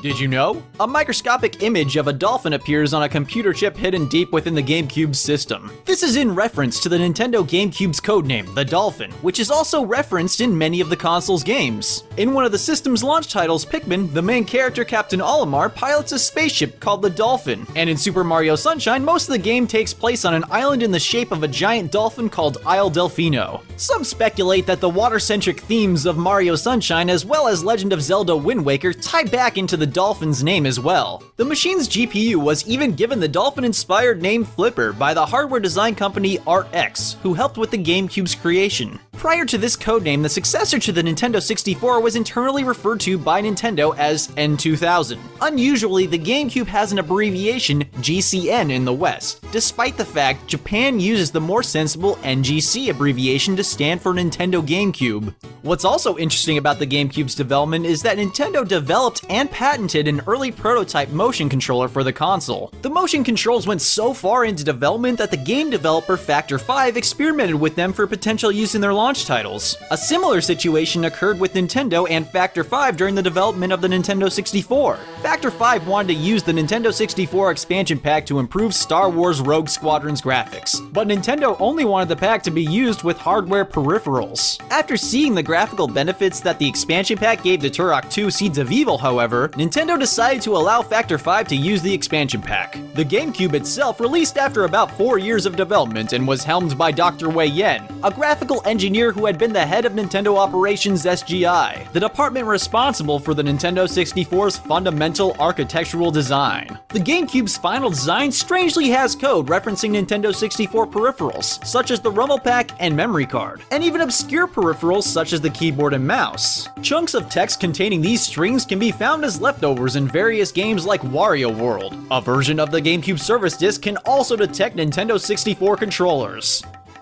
Did you know? A microscopic image of a dolphin appears on a computer chip hidden deep within the GameCube's system. This is in reference to the Nintendo GameCube's codename, the Dolphin, which is also referenced in many of the console's games. In one of the system's launch titles, Pikmin, the main character Captain Olimar pilots a spaceship called the Dolphin, and in Super Mario Sunshine, most of the game takes place on an island in the shape of a giant dolphin called Isle Delfino. Some speculate that the water-centric themes of Mario Sunshine as well as Legend of Zelda Wind Waker tie back into the Dolphin's name as well. The machine's GPU was even given the Dolphin-inspired name Flipper by the hardware design company ArtX, who helped with the GameCube's creation. Prior to this codename, the successor to the Nintendo 64 was internally referred to by Nintendo as N2000. Unusually, the GameCube has an abbreviation GCN in the West, despite the fact Japan uses the more sensible NGC abbreviation to stand for Nintendo GameCube. What's also interesting about the GameCube's development is that Nintendo developed and patented an early prototype motion controller for the console. The motion controls went so far into development that the game developer Factor 5 experimented with them for potential use in their launch titles. A similar situation occurred with Nintendo and Factor 5 during the development of the Nintendo 64. Factor 5 wanted to use the Nintendo 64 expansion pack to improve Star Wars Rogue Squadron's graphics, but Nintendo only wanted the pack to be used with hardware peripherals. After seeing the graphical benefits that the expansion pack gave to Turok 2 Seeds of Evil, however, Nintendo decided to allow Factor 5 to use the expansion pack. The GameCube itself released after about 4 years of development and was helmed by Dr. Wei Yen, a graphical engineer who had been the head of Nintendo Operations SGI, the department responsible for the Nintendo 64's fundamental architectural design. The GameCube's final design strangely has code referencing Nintendo 64 peripherals, such as the rumble pack and memory card, and even obscure peripherals such as the keyboard and mouse. Chunks of text containing these strings can be found as leftovers in various games like Wario World. A version of the GameCube service disc can also detect Nintendo 64 controllers.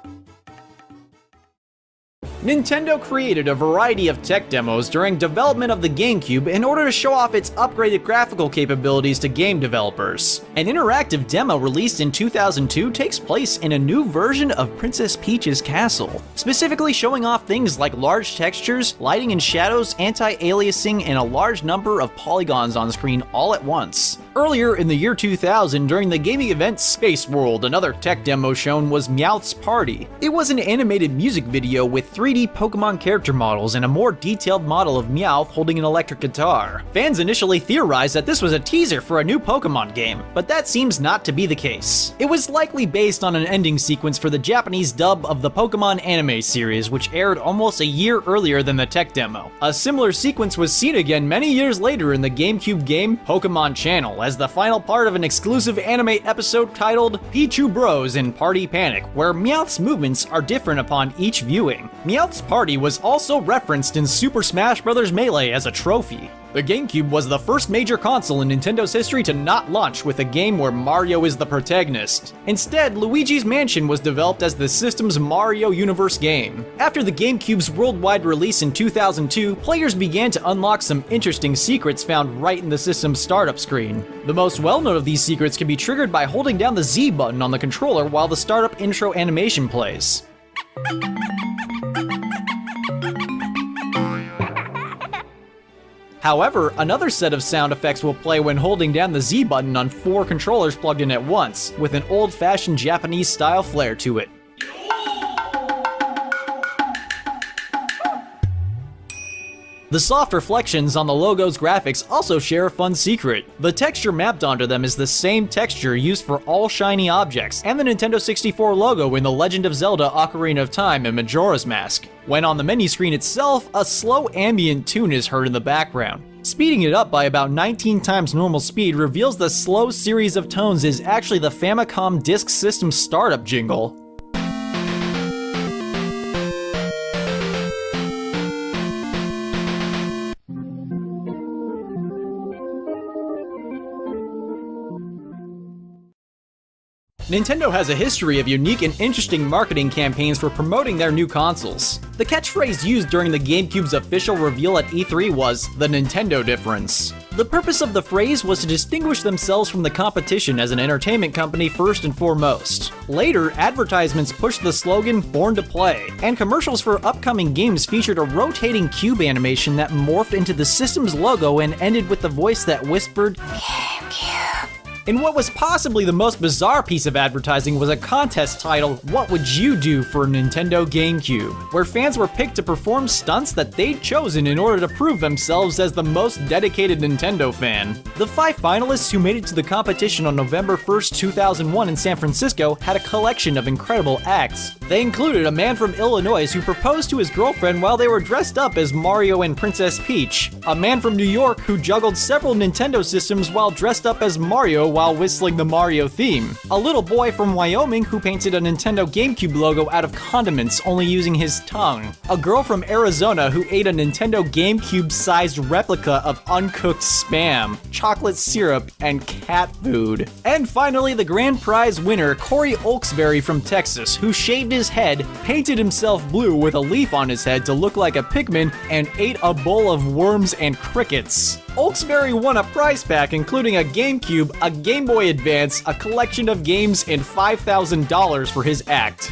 Nintendo created a variety of tech demos during development of the GameCube in order to show off its upgraded graphical capabilities to game developers. An interactive demo released in 2002 takes place in a new version of Princess Peach's castle, specifically showing off things like large textures, lighting and shadows, anti-aliasing, and a large number of polygons on screen all at once. Earlier in the year 2000, during the gaming event Space World, another tech demo shown was Meowth's Party. It was an animated music video with 3D Pokemon character models and a more detailed model of Meowth holding an electric guitar. Fans initially theorized that this was a teaser for a new Pokemon game, but that seems not to be the case. It was likely based on an ending sequence for the Japanese dub of the Pokemon anime series, which aired almost a year earlier than the tech demo. A similar sequence was seen again many years later in the GameCube game Pokemon Channel, as the final part of an exclusive anime episode titled Pichu Bros in Party Panic, where Meowth's movements are different upon each viewing. Meowth's Party was also referenced in Super Smash Bros. Melee as a trophy. The GameCube was the first major console in Nintendo's history to not launch with a game where Mario is the protagonist. Instead, Luigi's Mansion was developed as the system's Mario Universe game. After the GameCube's worldwide release in 2002, players began to unlock some interesting secrets found right in the system's startup screen. The most well-known of these secrets can be triggered by holding down the Z button on the controller while the startup intro animation plays. However, another set of sound effects will play when holding down the Z button on 4 controllers plugged in at once, with an old-fashioned Japanese-style flair to it. The soft reflections on the logo's graphics also share a fun secret. The texture mapped onto them is the same texture used for all shiny objects, and the Nintendo 64 logo in The Legend of Zelda Ocarina of Time and Majora's Mask. When on the menu screen itself, a slow ambient tune is heard in the background. Speeding it up by about 19 times normal speed reveals the slow series of tones is actually the Famicom Disk System startup jingle. Nintendo has a history of unique and interesting marketing campaigns for promoting their new consoles. The catchphrase used during the GameCube's official reveal at E3 was, "The Nintendo Difference." The purpose of the phrase was to distinguish themselves from the competition as an entertainment company first and foremost. Later, advertisements pushed the slogan "Born to Play," and commercials for upcoming games featured a rotating cube animation that morphed into the system's logo and ended with the voice that whispered, "GameCube." And what was possibly the most bizarre piece of advertising was a contest titled, "What Would You Do for a Nintendo GameCube?", where fans were picked to perform stunts that they'd chosen in order to prove themselves as the most dedicated Nintendo fan. The 5 finalists who made it to the competition on November 1st, 2001 in San Francisco had a collection of incredible acts. They included a man from Illinois who proposed to his girlfriend while they were dressed up as Mario and Princess Peach, a man from New York who juggled several Nintendo systems while dressed up as Mario while whistling the Mario theme, a little boy from Wyoming who painted a Nintendo GameCube logo out of condiments only using his tongue, a girl from Arizona who ate a Nintendo GameCube-sized replica of uncooked Spam, chocolate syrup, and cat food. And finally, the grand prize winner, Corey Olksberry from Texas, who shaved his head, painted himself blue with a leaf on his head to look like a Pikmin, and ate a bowl of worms and crickets. Olksberry won a prize pack including a GameCube, a Game Boy Advance, a collection of games, and $5,000 for his act.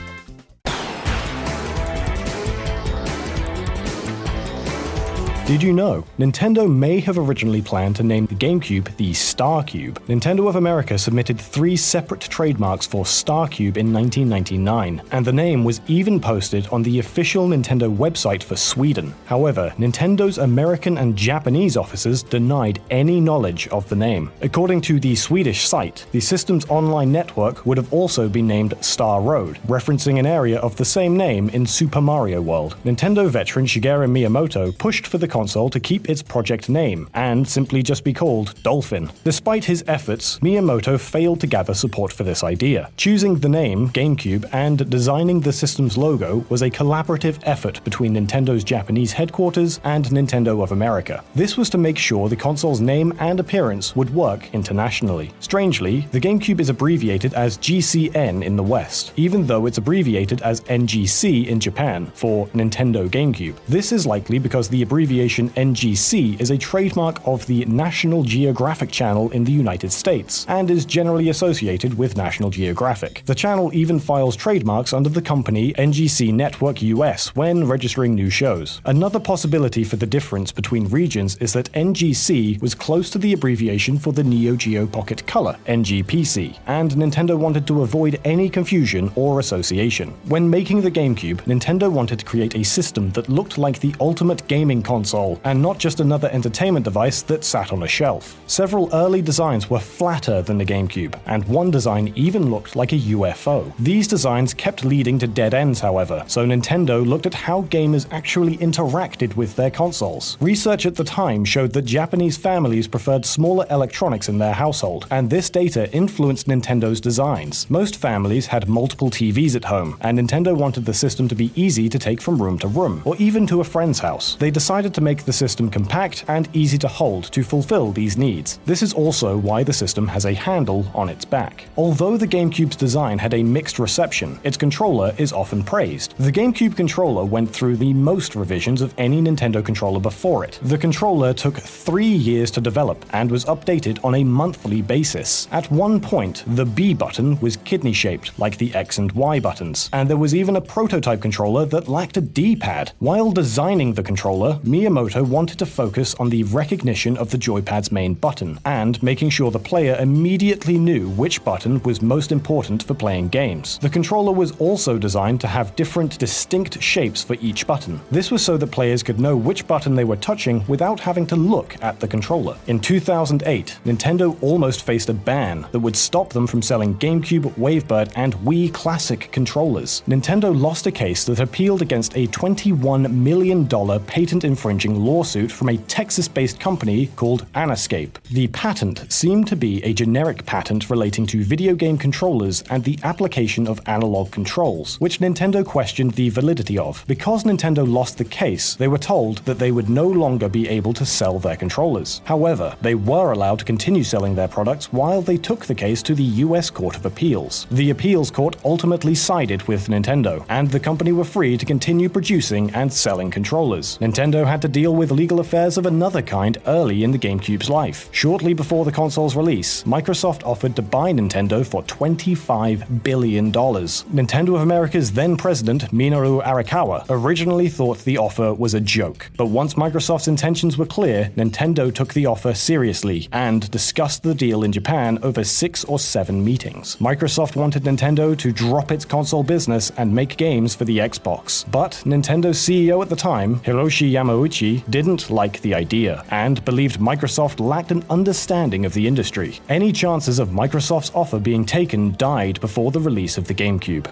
Did you know? Nintendo may have originally planned to name the GameCube the Star Cube. Nintendo of America submitted 3 separate trademarks for Star Cube in 1999, and the name was even posted on the official Nintendo website for Sweden. However, Nintendo's American and Japanese offices denied any knowledge of the name. According to the Swedish site, the system's online network would have also been named Star Road, referencing an area of the same name in Super Mario World. Nintendo veteran Shigeru Miyamoto pushed for the console to keep its project name, and simply just be called Dolphin. Despite his efforts, Miyamoto failed to gather support for this idea. Choosing the name GameCube and designing the system's logo was a collaborative effort between Nintendo's Japanese headquarters and Nintendo of America. This was to make sure the console's name and appearance would work internationally. Strangely, the GameCube is abbreviated as GCN in the West, even though it's abbreviated as NGC in Japan for Nintendo GameCube. This is likely because the abbreviation NGC is a trademark of the National Geographic Channel in the United States, and is generally associated with National Geographic. The channel even files trademarks under the company NGC Network US when registering new shows. Another possibility for the difference between regions is that NGC was close to the abbreviation for the Neo Geo Pocket Color, NGPC, and Nintendo wanted to avoid any confusion or association. When making the GameCube, Nintendo wanted to create a system that looked like the ultimate gaming console, and not just another entertainment device that sat on a shelf. Several early designs were flatter than the GameCube, and one design even looked like a UFO. These designs kept leading to dead ends, however, so Nintendo looked at how gamers actually interacted with their consoles. Research at the time showed that Japanese families preferred smaller electronics in their household, and this data influenced Nintendo's designs. Most families had multiple TVs at home, and Nintendo wanted the system to be easy to take from room to room, or even to a friend's house. They decided to make the system compact and easy to hold to fulfill these needs. This is also why the system has a handle on its back. Although the GameCube's design had a mixed reception, its controller is often praised. The GameCube controller went through the most revisions of any Nintendo controller before it. The controller took 3 years to develop and was updated on a monthly basis. At one point, the B button was kidney-shaped, like the X and Y buttons, and there was even a prototype controller that lacked a D-pad. While designing the controller, Miyamoto wanted to focus on the recognition of the joypad's main button, and making sure the player immediately knew which button was most important for playing games. The controller was also designed to have different distinct shapes for each button. This was so that players could know which button they were touching without having to look at the controller. In 2008, Nintendo almost faced a ban that would stop them from selling GameCube, Wavebird, and Wii Classic controllers. Nintendo lost a case that appealed against a $21 million patent infringement infringing lawsuit from a Texas-based company called Anascape. The patent seemed to be a generic patent relating to video game controllers and the application of analog controls, which Nintendo questioned the validity of. Because Nintendo lost the case, they were told that they would no longer be able to sell their controllers. However, they were allowed to continue selling their products while they took the case to the US Court of Appeals. The appeals court ultimately sided with Nintendo, and the company were free to continue producing and selling controllers. Nintendo had to deal with legal affairs of another kind early in the GameCube's life. Shortly before the console's release, Microsoft offered to buy Nintendo for $25 billion. Nintendo of America's then president, Minoru Arakawa, originally thought the offer was a joke, but once Microsoft's intentions were clear, Nintendo took the offer seriously and discussed the deal in Japan over 6 or 7 meetings. Microsoft wanted Nintendo to drop its console business and make games for the Xbox, but Nintendo's CEO at the time, Hiroshi Yamauchi, didn't like the idea and believed Microsoft lacked an understanding of the industry. Any chances of Microsoft's offer being taken died before the release of the GameCube.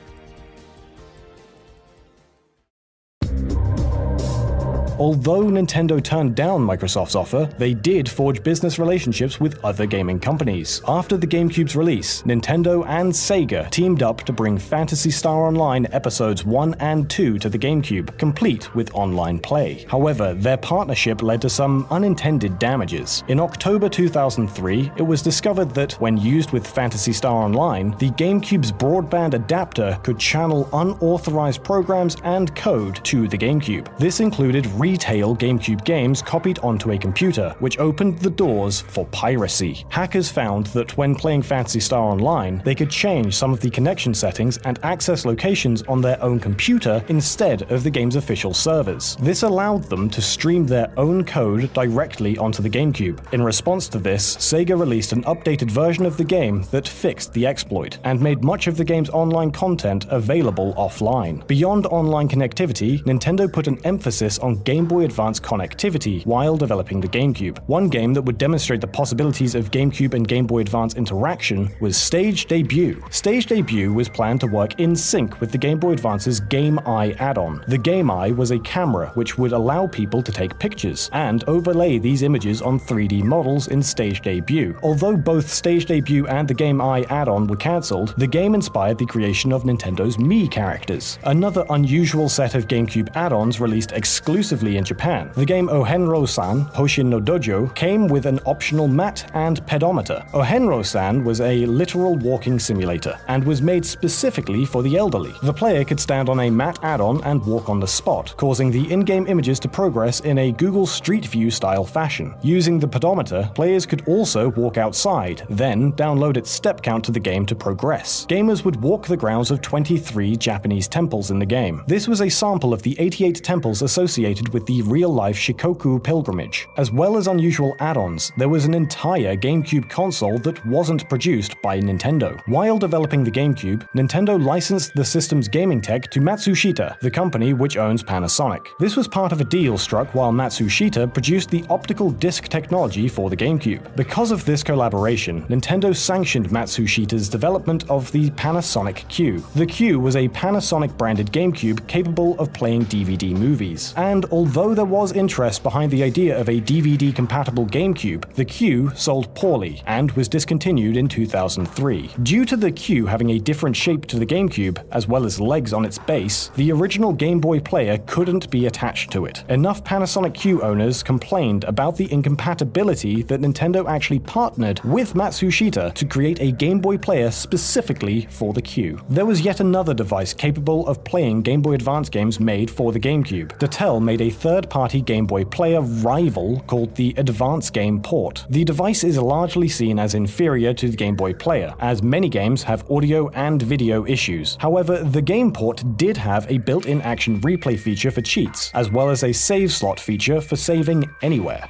Although Nintendo turned down Microsoft's offer, they did forge business relationships with other gaming companies. After the GameCube's release, Nintendo and Sega teamed up to bring Phantasy Star Online Episodes 1 and 2 to the GameCube, complete with online play. However, their partnership led to some unintended damages. In October 2003, it was discovered that, when used with Phantasy Star Online, the GameCube's broadband adapter could channel unauthorized programs and code to the GameCube. This included retail GameCube games copied onto a computer, which opened the doors for piracy. Hackers found that when playing Phantasy Star Online, they could change some of the connection settings and access locations on their own computer instead of the game's official servers. This allowed them to stream their own code directly onto the GameCube. In response to this, Sega released an updated version of the game that fixed the exploit and made much of the game's online content available offline. Beyond online connectivity, Nintendo put an emphasis on Game Boy Advance connectivity while developing the GameCube. One game that would demonstrate the possibilities of GameCube and Game Boy Advance interaction was Stage Debut. Stage Debut was planned to work in sync with the Game Boy Advance's Game Eye add-on. The Game Eye was a camera which would allow people to take pictures and overlay these images on 3D models in Stage Debut. Although both Stage Debut and the Game Eye add-on were cancelled, the game inspired the creation of Nintendo's Mii characters. Another unusual set of GameCube add-ons released exclusively in Japan. The game Ohenro-san, Hoshin no Dojo, came with an optional mat and pedometer. Ohenro-san was a literal walking simulator and was made specifically for the elderly. The player could stand on a mat add-on and walk on the spot, causing the in-game images to progress in a Google Street View style fashion. Using the pedometer, players could also walk outside, then download its step count to the game to progress. Gamers would walk the grounds of 23 Japanese temples in the game. This was a sample of the 88 temples associated with the real-life Shikoku pilgrimage. As well as unusual add-ons, there was an entire GameCube console that wasn't produced by Nintendo. While developing the GameCube, Nintendo licensed the system's gaming tech to Matsushita, the company which owns Panasonic. This was part of a deal struck while Matsushita produced the optical disc technology for the GameCube. Because of this collaboration, Nintendo sanctioned Matsushita's development of the Panasonic Q. The Q was a Panasonic-branded GameCube capable of playing DVD movies, and although there was interest behind the idea of a DVD-compatible GameCube, the Q sold poorly and was discontinued in 2003. Due to the Q having a different shape to the GameCube, as well as legs on its base, the original Game Boy player couldn't be attached to it. Enough Panasonic Q owners complained about the incompatibility that Nintendo actually partnered with Matsushita to create a Game Boy player specifically for the Q. There was yet another device capable of playing Game Boy Advance games made for the GameCube. Dell made a third-party Game Boy player rival called the Advance Game Port. The device is largely seen as inferior to the Game Boy player, as many games have audio and video issues. However, the Game Port did have a built-in action replay feature for cheats, as well as a save slot feature for saving anywhere.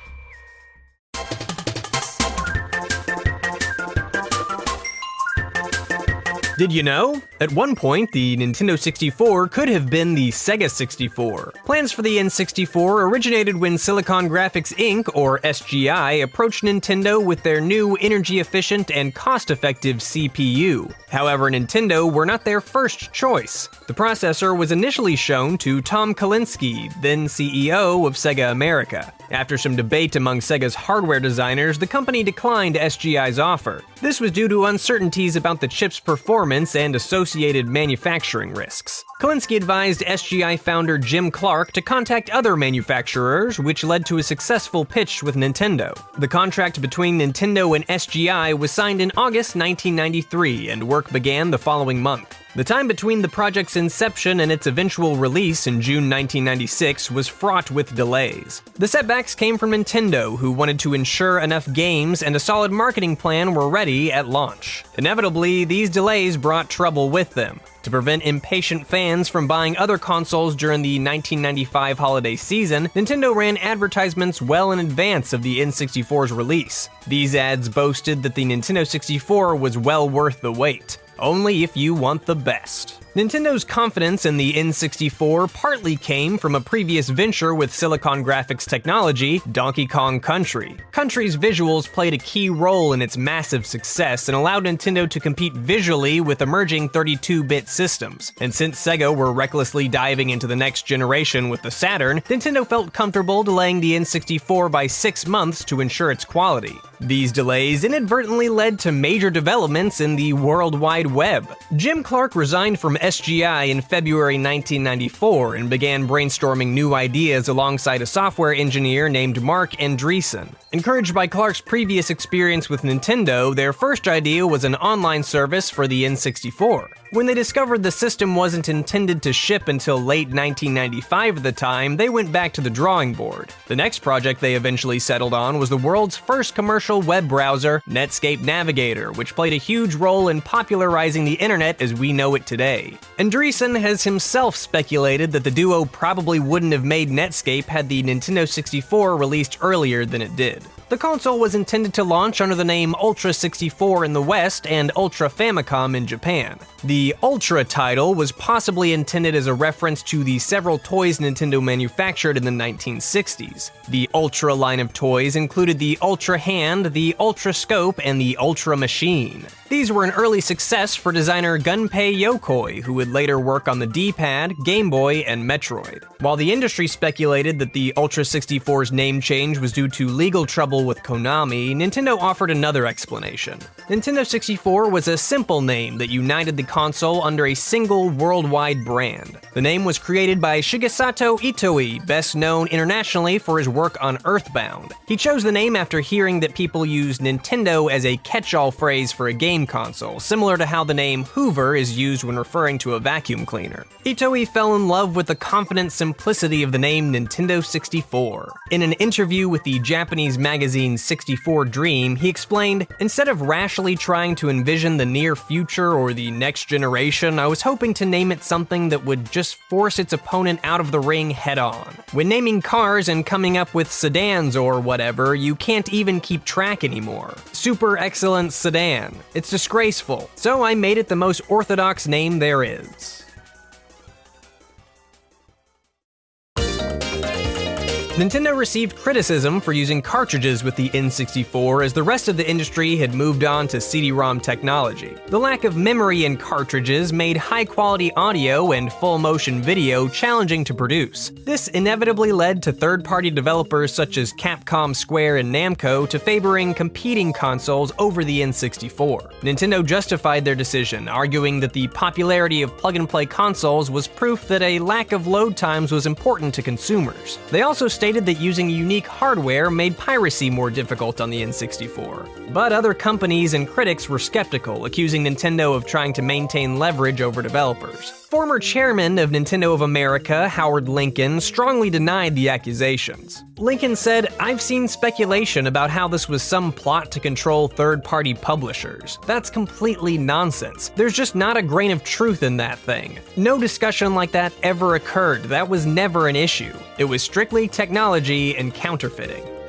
Did you know? At one point, the Nintendo 64 could have been the Sega 64. Plans for the N64 originated when Silicon Graphics Inc., or SGI, approached Nintendo with their new energy-efficient and cost-effective CPU. However, Nintendo were not their first choice. The processor was initially shown to Tom Kalinske, then CEO of Sega America. After some debate among Sega's hardware designers, the company declined SGI's offer. This was due to uncertainties about the chip's performance and associated manufacturing risks. Kalinske advised SGI founder Jim Clark to contact other manufacturers, which led to a successful pitch with Nintendo. The contract between Nintendo and SGI was signed in August 1993, and work began the following month. The time between the project's inception and its eventual release in June 1996 was fraught with delays. The setbacks came from Nintendo, who wanted to ensure enough games and a solid marketing plan were ready at launch. Inevitably, these delays brought trouble with them. To prevent impatient fans from buying other consoles during the 1995 holiday season, Nintendo ran advertisements well in advance of the N64's release. These ads boasted that the Nintendo 64 was well worth the wait. Only if you want the best. Nintendo's confidence in the N64 partly came from a previous venture with Silicon Graphics technology, Donkey Kong Country. Country's visuals played a key role in its massive success and allowed Nintendo to compete visually with emerging 32-bit systems. And since Sega were recklessly diving into the next generation with the Saturn, Nintendo felt comfortable delaying the N64 by 6 months to ensure its quality. These delays inadvertently led to major developments in the World Wide Web. Jim Clark resigned from SGI in February 1994 and began brainstorming new ideas alongside a software engineer named Mark Andreessen. Encouraged by Clark's previous experience with Nintendo, their first idea was an online service for the N64. When they discovered the system wasn't intended to ship until late 1995 at the time, they went back to the drawing board. The next project they eventually settled on was the world's first commercial web browser, Netscape Navigator, which played a huge role in popularizing the internet as we know it today. Andreessen has himself speculated that the duo probably wouldn't have made Netscape had the Nintendo 64 released earlier than it did. The console was intended to launch under the name Ultra 64 in the West and Ultra Famicom in Japan. The Ultra title was possibly intended as a reference to the several toys Nintendo manufactured in the 1960s. The Ultra line of toys included the Ultra Hand, the Ultra Scope, and the Ultra Machine. These were an early success for designer Gunpei Yokoi, who would later work on the D-pad, Game Boy, and Metroid. While the industry speculated that the Ultra 64's name change was due to legal trouble with Konami, Nintendo offered another explanation. Nintendo 64 was a simple name that united the console under a single worldwide brand. The name was created by Shigesato Itoi, best known internationally for his work on Earthbound. He chose the name after hearing that people use Nintendo as a catch-all phrase for a game console, similar to how the name Hoover is used when referring to a vacuum cleaner. Itoi fell in love with the confident simplicity of the name Nintendo 64. In an interview with the Japanese magazine 64 Dream, he explained, "Instead of rashly trying to envision the near future or the next generation, I was hoping to name it something that would just force its opponent out of the ring head-on. When naming cars and coming up with sedans or whatever, you can't even keep track anymore. Super Excellent Sedan. It's disgraceful, so I made it the most orthodox name there is." Nintendo received criticism for using cartridges with the N64 as the rest of the industry had moved on to CD-ROM technology. The lack of memory in cartridges made high-quality audio and full-motion video challenging to produce. This inevitably led to third-party developers such as Capcom, Square, and Namco to favoring competing consoles over the N64. Nintendo justified their decision, arguing that the popularity of plug-and-play consoles was proof that a lack of load times was important to consumers. They also stated that using unique hardware made piracy more difficult on the N64. But other companies and critics were skeptical, accusing Nintendo of trying to maintain leverage over developers. Former chairman of Nintendo of America, Howard Lincoln, strongly denied the accusations. Lincoln said, "I've seen speculation about how this was some plot to control third-party publishers. That's completely nonsense. There's just not a grain of truth in that thing. No discussion like that ever occurred. That was never an issue. It was strictly technology and counterfeiting."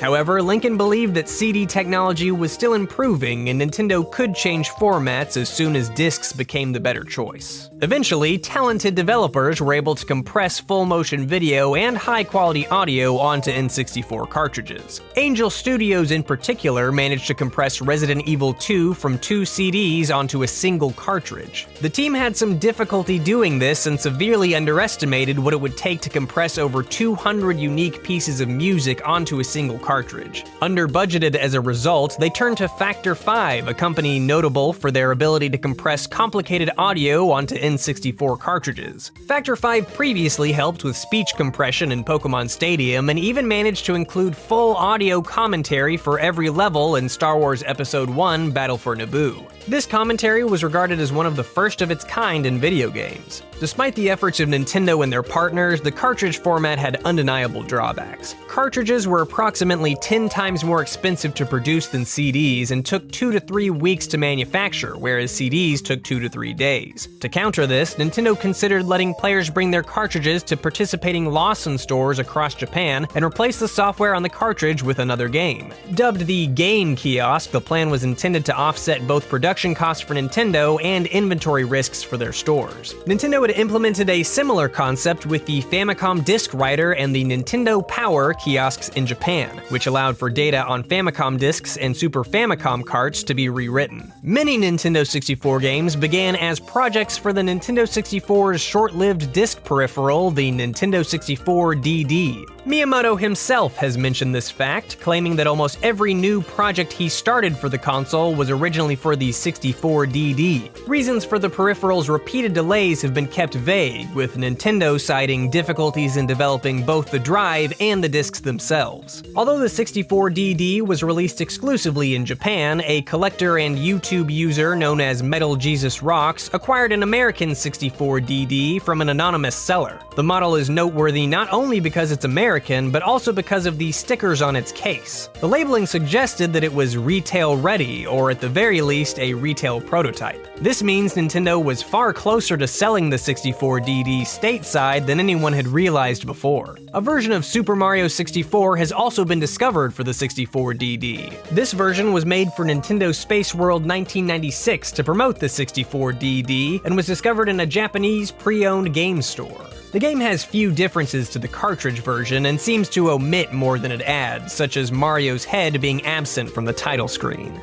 However, Lincoln believed that CD technology was still improving and Nintendo could change formats as soon as discs became the better choice. Eventually, talented developers were able to compress full-motion video and high-quality audio onto N64 cartridges. Angel Studios in particular managed to compress Resident Evil 2 from 2 CDs onto a single cartridge. The team had some difficulty doing this and severely underestimated what it would take to compress over 200 unique pieces of music onto a single cartridge. Under-budgeted as a result, they turned to Factor 5, a company notable for their ability to compress complicated audio onto N64 cartridges. Factor 5 previously helped with speech compression in Pokémon Stadium and even managed to include full audio commentary for every level in Star Wars Episode 1: Battle for Naboo. This commentary was regarded as one of the first of its kind in video games. Despite the efforts of Nintendo and their partners, the cartridge format had undeniable drawbacks. Cartridges were approximately 10 times more expensive to produce than CDs and took 2 to 3 weeks to manufacture, whereas CDs took 2 to 3 days. To counter this, Nintendo considered letting players bring their cartridges to participating Lawson stores across Japan and replace the software on the cartridge with another game. Dubbed the Game Kiosk, the plan was intended to offset both production costs for Nintendo and inventory risks for their stores. Nintendo had implemented a similar concept with the Famicom Disk Writer and the Nintendo Power kiosks in Japan, which allowed for data on Famicom discs and Super Famicom carts to be rewritten. Many Nintendo 64 games began as projects for the Nintendo 64's short-lived disc peripheral, the Nintendo 64 DD. Miyamoto himself has mentioned this fact, claiming that almost every new project he started for the console was originally for the 64 DD. Reasons for the peripheral's repeated delays have been kept vague, with Nintendo citing difficulties in developing both the drive and the discs themselves. Although the 64 DD was released exclusively in Japan, a collector and YouTube user known as Metal Jesus Rocks acquired an American 64 DD from an anonymous seller. The model is noteworthy not only because it's American, but also because of the stickers on its case. The labeling suggested that it was retail ready, or at the very least, a retail prototype. This means Nintendo was far closer to selling the 64 DD stateside than anyone had realized before. A version of Super Mario 64 has also been discovered for the 64 DD. This version was made for Nintendo Space World 1996 to promote the 64 DD and was discovered in a Japanese pre-owned game store. The game has few differences to the cartridge version and seems to omit more than it adds, such as Mario's head being absent from the title screen.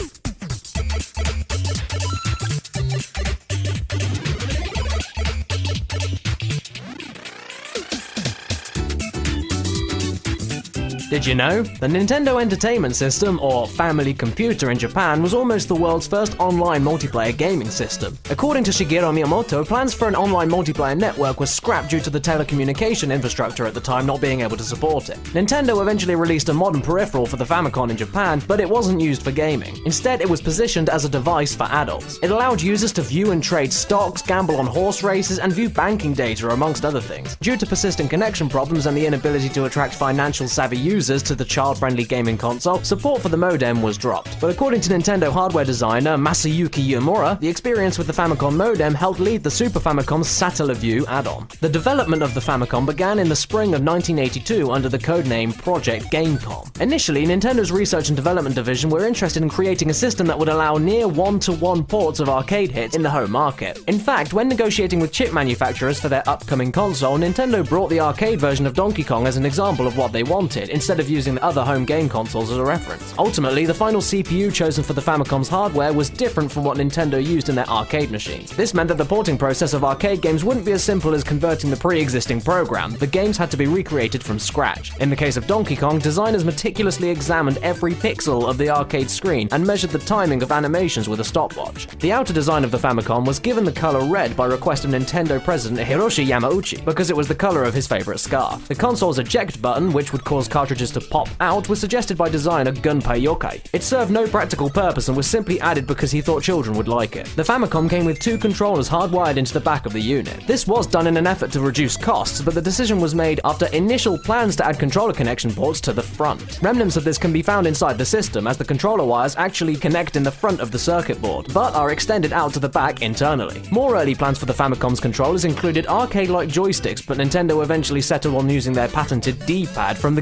Did you know? The Nintendo Entertainment System, or Family Computer in Japan, was almost the world's first online multiplayer gaming system. According to Shigeru Miyamoto, plans for an online multiplayer network were scrapped due to the telecommunication infrastructure at the time not being able to support it. Nintendo eventually released a modern peripheral for the Famicom in Japan, but it wasn't used for gaming. Instead, it was positioned as a device for adults. It allowed users to view and trade stocks, gamble on horse races, and view banking data, amongst other things. Due to persistent connection problems and the inability to attract financial-savvy users to the child-friendly gaming console, support for the modem was dropped. But according to Nintendo hardware designer Masayuki Yamura, the experience with the Famicom modem helped lead the Super Famicom's Satellaview add-on. The development of the Famicom began in the spring of 1982 under the codename Project Gamecom. Initially, Nintendo's research and development division were interested in creating a system that would allow near one-to-one ports of arcade hits in the home market. In fact, when negotiating with chip manufacturers for their upcoming console, Nintendo brought the arcade version of Donkey Kong as an example of what they wanted, instead of using the other home game consoles as a reference. Ultimately, the final CPU chosen for the Famicom's hardware was different from what Nintendo used in their arcade machines. This meant that the porting process of arcade games wouldn't be as simple as converting the pre-existing program. The games had to be recreated from scratch. In the case of Donkey Kong, designers meticulously examined every pixel of the arcade screen and measured the timing of animations with a stopwatch. The outer design of the Famicom was given the color red by request of Nintendo president Hiroshi Yamauchi, because it was the color of his favorite scarf. The console's eject button, which would cause cartridges to pop out, was suggested by designer Gunpei Yokai. It served no practical purpose and was simply added because he thought children would like it. The Famicom came with 2 controllers hardwired into the back of the unit. This was done in an effort to reduce costs, but the decision was made after initial plans to add controller connection ports to the front. Remnants of this can be found inside the system, as the controller wires actually connect in the front of the circuit board, but are extended out to the back internally. More early plans for the Famicom's controllers included arcade-like joysticks, but Nintendo eventually settled on using their patented D-pad from the Game & Watch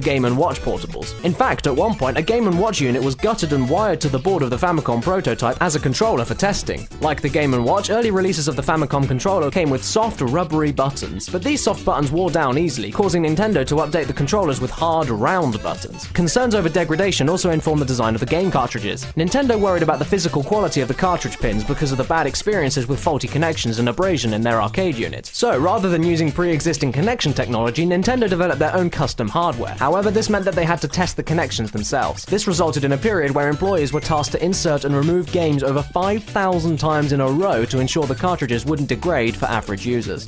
Watch portables. In fact, at one point, a Game & Watch unit was gutted and wired to the board of the Famicom prototype as a controller for testing. Like the Game & Watch, early releases of the Famicom controller came with soft, rubbery buttons, but these soft buttons wore down easily, causing Nintendo to update the controllers with hard, round buttons. Concerns over degradation also informed the design of the game cartridges. Nintendo worried about the physical quality of the cartridge pins because of the bad experiences with faulty connections and abrasion in their arcade units. So, rather than using pre-existing connection technology, Nintendo developed their own custom hardware. However, this meant that they had to test the connections themselves. This resulted in a period where employees were tasked to insert and remove games over 5,000 times in a row to ensure the cartridges wouldn't degrade for average users.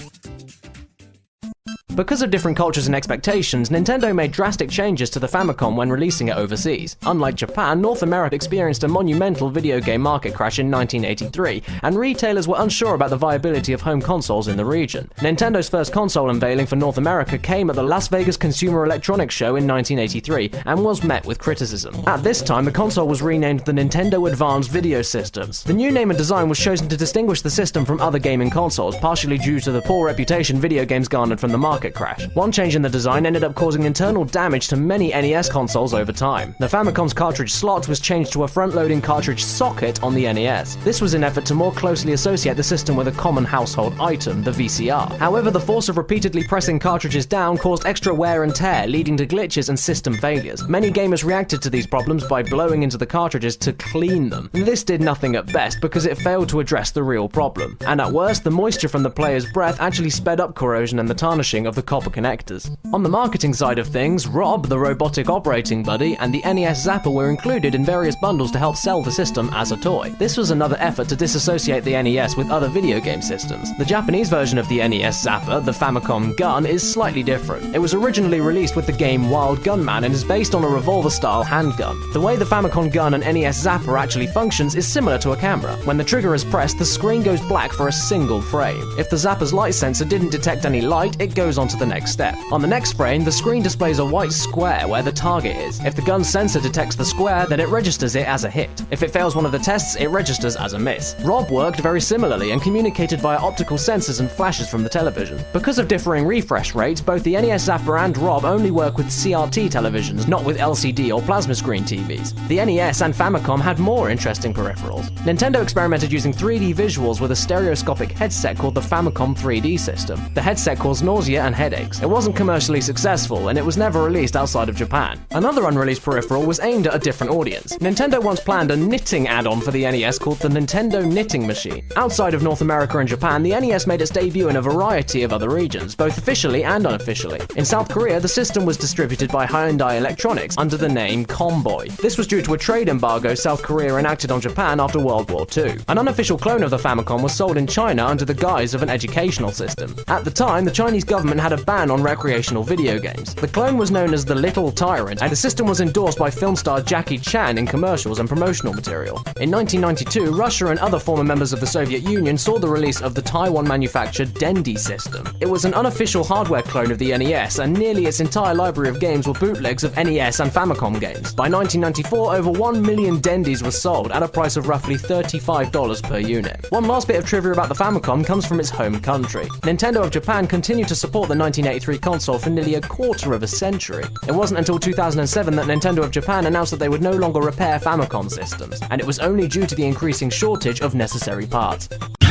Because of different cultures and expectations, Nintendo made drastic changes to the Famicom when releasing it overseas. Unlike Japan, North America experienced a monumental video game market crash in 1983, and retailers were unsure about the viability of home consoles in the region. Nintendo's first console unveiling for North America came at the Las Vegas Consumer Electronics Show in 1983, and was met with criticism. At this time, the console was renamed the Nintendo Advanced Video Systems. The new name and design was chosen to distinguish the system from other gaming consoles, partially due to the poor reputation video games garnered from the market crash. One change in the design ended up causing internal damage to many NES consoles over time. The Famicom's cartridge slot was changed to a front-loading cartridge socket on the NES. This was in an effort to more closely associate the system with a common household item, the VCR. However, the force of repeatedly pressing cartridges down caused extra wear and tear, leading to glitches and system failures. Many gamers reacted to these problems by blowing into the cartridges to clean them. This did nothing at best because it failed to address the real problem. And at worst, the moisture from the player's breath actually sped up corrosion and the tarnishing of the copper connectors. On the marketing side of things, Rob, the robotic operating buddy, and the NES Zapper were included in various bundles to help sell the system as a toy. This was another effort to disassociate the NES with other video game systems. The Japanese version of the NES Zapper, the Famicom Gun, is slightly different. It was originally released with the game Wild Gunman and is based on a revolver-style handgun. The way the Famicom Gun and NES Zapper actually functions is similar to a camera. When the trigger is pressed, the screen goes black for a single frame. If the Zapper's light sensor didn't detect any light, it goes on to the next step. On the next frame, the screen displays a white square where the target is. If the gun's sensor detects the square, then it registers it as a hit. If it fails one of the tests, it registers as a miss. Rob worked very similarly and communicated via optical sensors and flashes from the television. Because of differing refresh rates, both the NES Zapper and Rob only work with CRT televisions, not with LCD or plasma screen TVs. The NES and Famicom had more interesting peripherals. Nintendo experimented using 3D visuals with a stereoscopic headset called the Famicom 3D system. The headset caused nausea and headaches. It wasn't commercially successful, and it was never released outside of Japan. Another unreleased peripheral was aimed at a different audience. Nintendo once planned a knitting add-on for the NES called the Nintendo Knitting Machine. Outside of North America and Japan, the NES made its debut in a variety of other regions, both officially and unofficially. In South Korea, the system was distributed by Hyundai Electronics under the name Comboy. This was due to a trade embargo South Korea enacted on Japan after World War II. An unofficial clone of the Famicom was sold in China under the guise of an educational system. At the time, the Chinese government had a ban on recreational video games. The clone was known as the Little Tyrant, and the system was endorsed by film star Jackie Chan in commercials and promotional material. In 1992, Russia and other former members of the Soviet Union saw the release of the Taiwan-manufactured Dendy system. It was an unofficial hardware clone of the NES, and nearly its entire library of games were bootlegs of NES and Famicom games. By 1994, over 1 million Dendys were sold at a price of roughly $35 per unit. One last bit of trivia about the Famicom comes from its home country. Nintendo of Japan continued to support the 1983 console for nearly a quarter of a century. It wasn't until 2007 that Nintendo of Japan announced that they would no longer repair Famicom systems, and it was only due to the increasing shortage of necessary parts.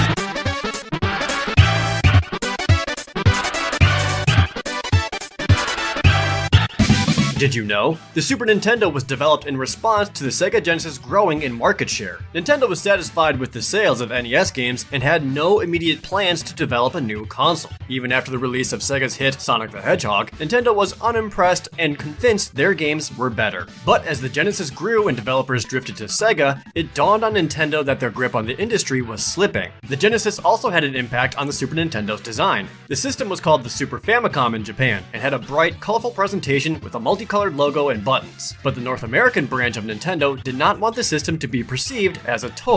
Did you know? The Super Nintendo was developed in response to the Sega Genesis growing in market share. Nintendo was satisfied with the sales of NES games and had no immediate plans to develop a new console. Even after the release of Sega's hit Sonic the Hedgehog, Nintendo was unimpressed and convinced their games were better. But as the Genesis grew and developers drifted to Sega, it dawned on Nintendo that their grip on the industry was slipping. The Genesis also had an impact on the Super Nintendo's design. The system was called the Super Famicom in Japan and had a bright, colorful presentation with a multicolored logo and buttons. But the North American branch of Nintendo did not want the system to be perceived as a toy.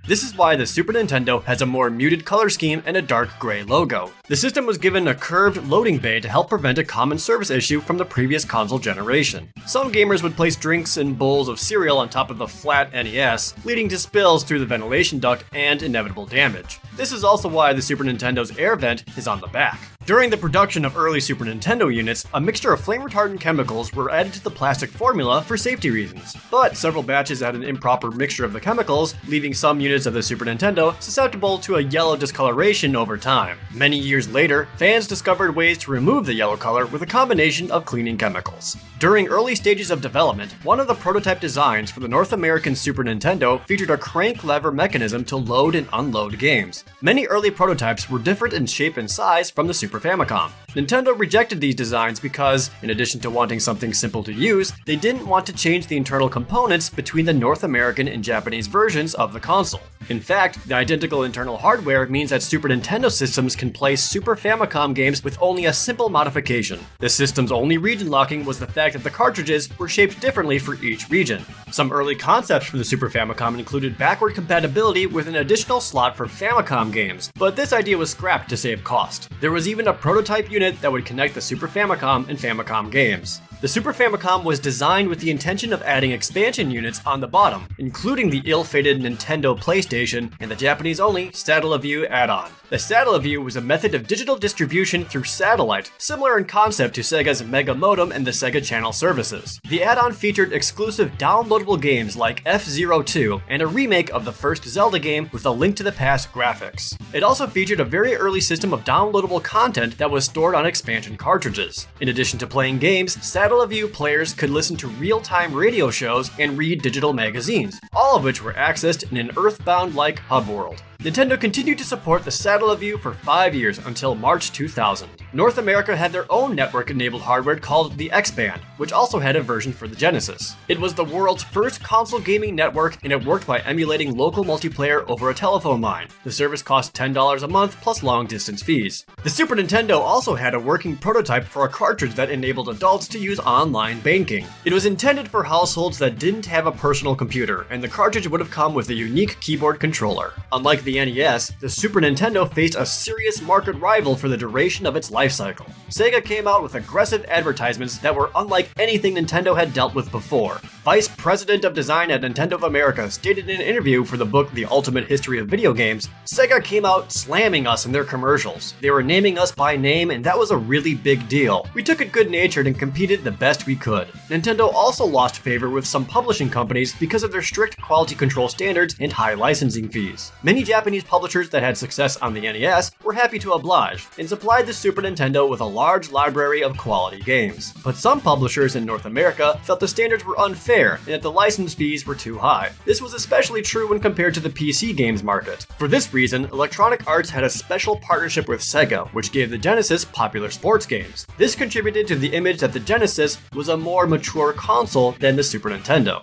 This is why the Super Nintendo has a more muted color scheme and a dark gray logo. The system was given a curved loading bay to help prevent a common service issue from the previous console generation. Some gamers would place drinks and bowls of cereal on top of the flat NES, leading to spills through the ventilation duct and inevitable damage. This is also why the Super Nintendo's air vent is on the back. During the production of early Super Nintendo units, a mixture of flame-retardant chemicals were added to the plastic formula for safety reasons. But several batches had an improper mixture of the chemicals, leaving some units of the Super Nintendo susceptible to a yellow discoloration over time. Many years later, fans discovered ways to remove the yellow color with a combination of cleaning chemicals. During early stages of development, one of the prototype designs for the North American Super Nintendo featured a crank lever mechanism to load and unload games. Many early prototypes were different in shape and size from the Super Famicom. Nintendo rejected these designs because, in addition to wanting something simple to use, they didn't want to change the internal components between the North American and Japanese versions of the console. In fact, the identical internal hardware means that Super Nintendo systems can play Super Famicom games with only a simple modification. The system's only region locking was the fact that the cartridges were shaped differently for each region. Some early concepts for the Super Famicom included backward compatibility with an additional slot for Famicom games, but this idea was scrapped to save cost. There was even a prototype unit that would connect the Super Famicom and Famicom games. The Super Famicom was designed with the intention of adding expansion units on the bottom, including the ill-fated Nintendo PlayStation and the Japanese-only Satellaview add-on. The Satellaview was a method of digital distribution through satellite, similar in concept to Sega's Mega Modem and the Sega Channel services. The add-on featured exclusive downloadable games like F-Zero 2 and a remake of the first Zelda game with a Link to the Past graphics. It also featured a very early system of downloadable content that was stored on expansion cartridges. In addition to playing games, Satellaview players could listen to real-time radio shows and read digital magazines, all of which were accessed in an Earthbound-like hub world. Nintendo continued to support the Satellaview for 5 years until March 2000. North America had their own network-enabled hardware called the X-Band, which also had a version for the Genesis. It was the world's first console gaming network, and it worked by emulating local multiplayer over a telephone line. The service cost $10 a month plus long-distance fees. The Super Nintendo also had a working prototype for a cartridge that enabled adults to use online banking. It was intended for households that didn't have a personal computer, and the cartridge would have come with a unique keyboard controller. Unlike the NES, the Super Nintendo faced a serious market rival for the duration of its life cycle. Sega came out with aggressive advertisements that were unlike anything Nintendo had dealt with before. Vice President of Design at Nintendo of America stated in an interview for the book The Ultimate History of Video Games, "Sega came out slamming us in their commercials. They were naming us by name, and that was a really big deal. We took it good-natured and competed the best we could." Nintendo also lost favor with some publishing companies because of their strict quality control standards and high licensing fees. Many Japanese publishers that had success on the NES were happy to oblige, and supplied the Super Nintendo with a large library of quality games. But some publishers in North America felt the standards were unfair and that the license fees were too high. This was especially true when compared to the PC games market. For this reason, Electronic Arts had a special partnership with Sega, which gave the Genesis popular sports games. This contributed to the image that the Genesis was a more mature console than the Super Nintendo.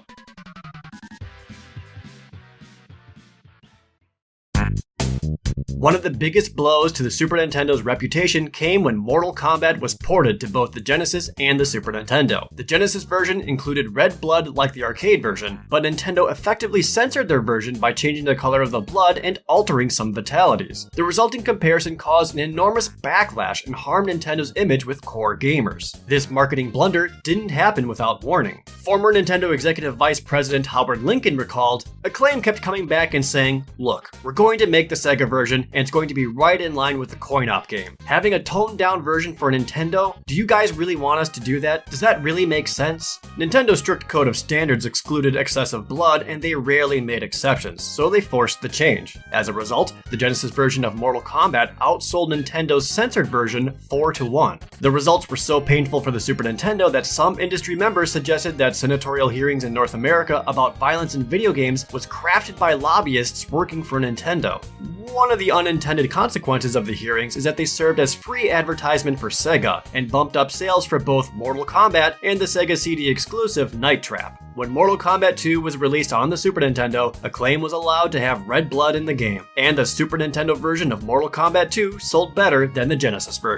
One of the biggest blows to the Super Nintendo's reputation came when Mortal Kombat was ported to both the Genesis and the Super Nintendo. The Genesis version included red blood like the arcade version, but Nintendo effectively censored their version by changing the color of the blood and altering some fatalities. The resulting comparison caused an enormous backlash and harmed Nintendo's image with core gamers. This marketing blunder didn't happen without warning. Former Nintendo Executive Vice President Howard Lincoln recalled, "Acclaim kept coming back and saying, 'Look, we're going to make the Sega version, and it's going to be right in line with the coin-op game. Having a toned-down version for Nintendo? Do you guys really want us to do that? Does that really make sense?' Nintendo's strict code of standards excluded excessive blood, and they rarely made exceptions, so they forced the change. As a result, the Genesis version of Mortal Kombat outsold Nintendo's censored version 4-1. The results were so painful for the Super Nintendo that some industry members suggested that senatorial hearings in North America about violence in video games was crafted by lobbyists working for Nintendo. One of the unintended consequences of the hearings is that they served as free advertisement for Sega and bumped up sales for both Mortal Kombat and the Sega CD exclusive Night Trap. When Mortal Kombat 2 was released on the Super Nintendo, Acclaim was allowed to have red blood in the game, and the Super Nintendo version of Mortal Kombat 2 sold better than the Genesis version.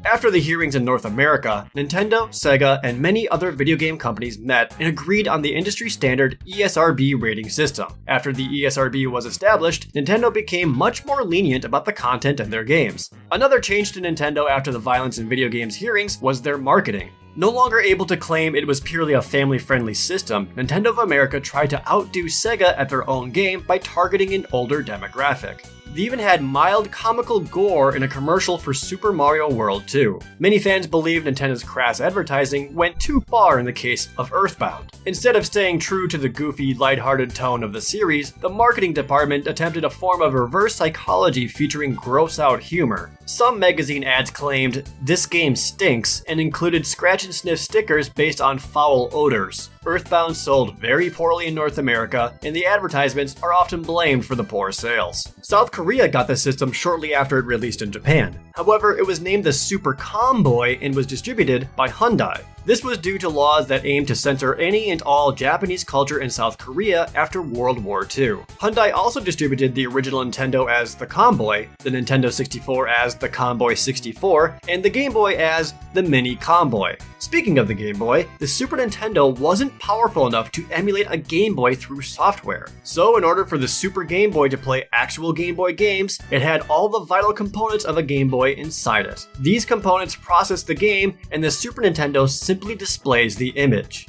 After the hearings in North America, Nintendo, Sega, and many other video game companies met and agreed on the industry standard ESRB rating system. After the ESRB was established, Nintendo became much more lenient about the content in their games. Another change to Nintendo after the violence in video games hearings was their marketing. No longer able to claim it was purely a family-friendly system, Nintendo of America tried to outdo Sega at their own game by targeting an older demographic. They even had mild comical gore in a commercial for Super Mario World 2. Many fans believe Nintendo's crass advertising went too far in the case of Earthbound. Instead of staying true to the goofy, lighthearted tone of the series, the marketing department attempted a form of reverse psychology featuring gross-out humor. Some magazine ads claimed, "This game stinks," and included scratch-and-sniff stickers based on foul odors. Earthbound sold very poorly in North America, and the advertisements are often blamed for the poor sales. South Korea got the system shortly after it released in Japan. However, it was named the Super Comboy and was distributed by Hyundai. This was due to laws that aimed to censor any and all Japanese culture in South Korea after World War II. Hyundai also distributed the original Nintendo as the Comboy, the Nintendo 64 as the Comboy 64, and the Game Boy as the Mini Comboy. Speaking of the Game Boy, the Super Nintendo wasn't powerful enough to emulate a Game Boy through software. So in order for the Super Game Boy to play actual Game Boy games, it had all the vital components of a Game Boy inside it. These components process the game, and the Super Nintendo simply displays the image.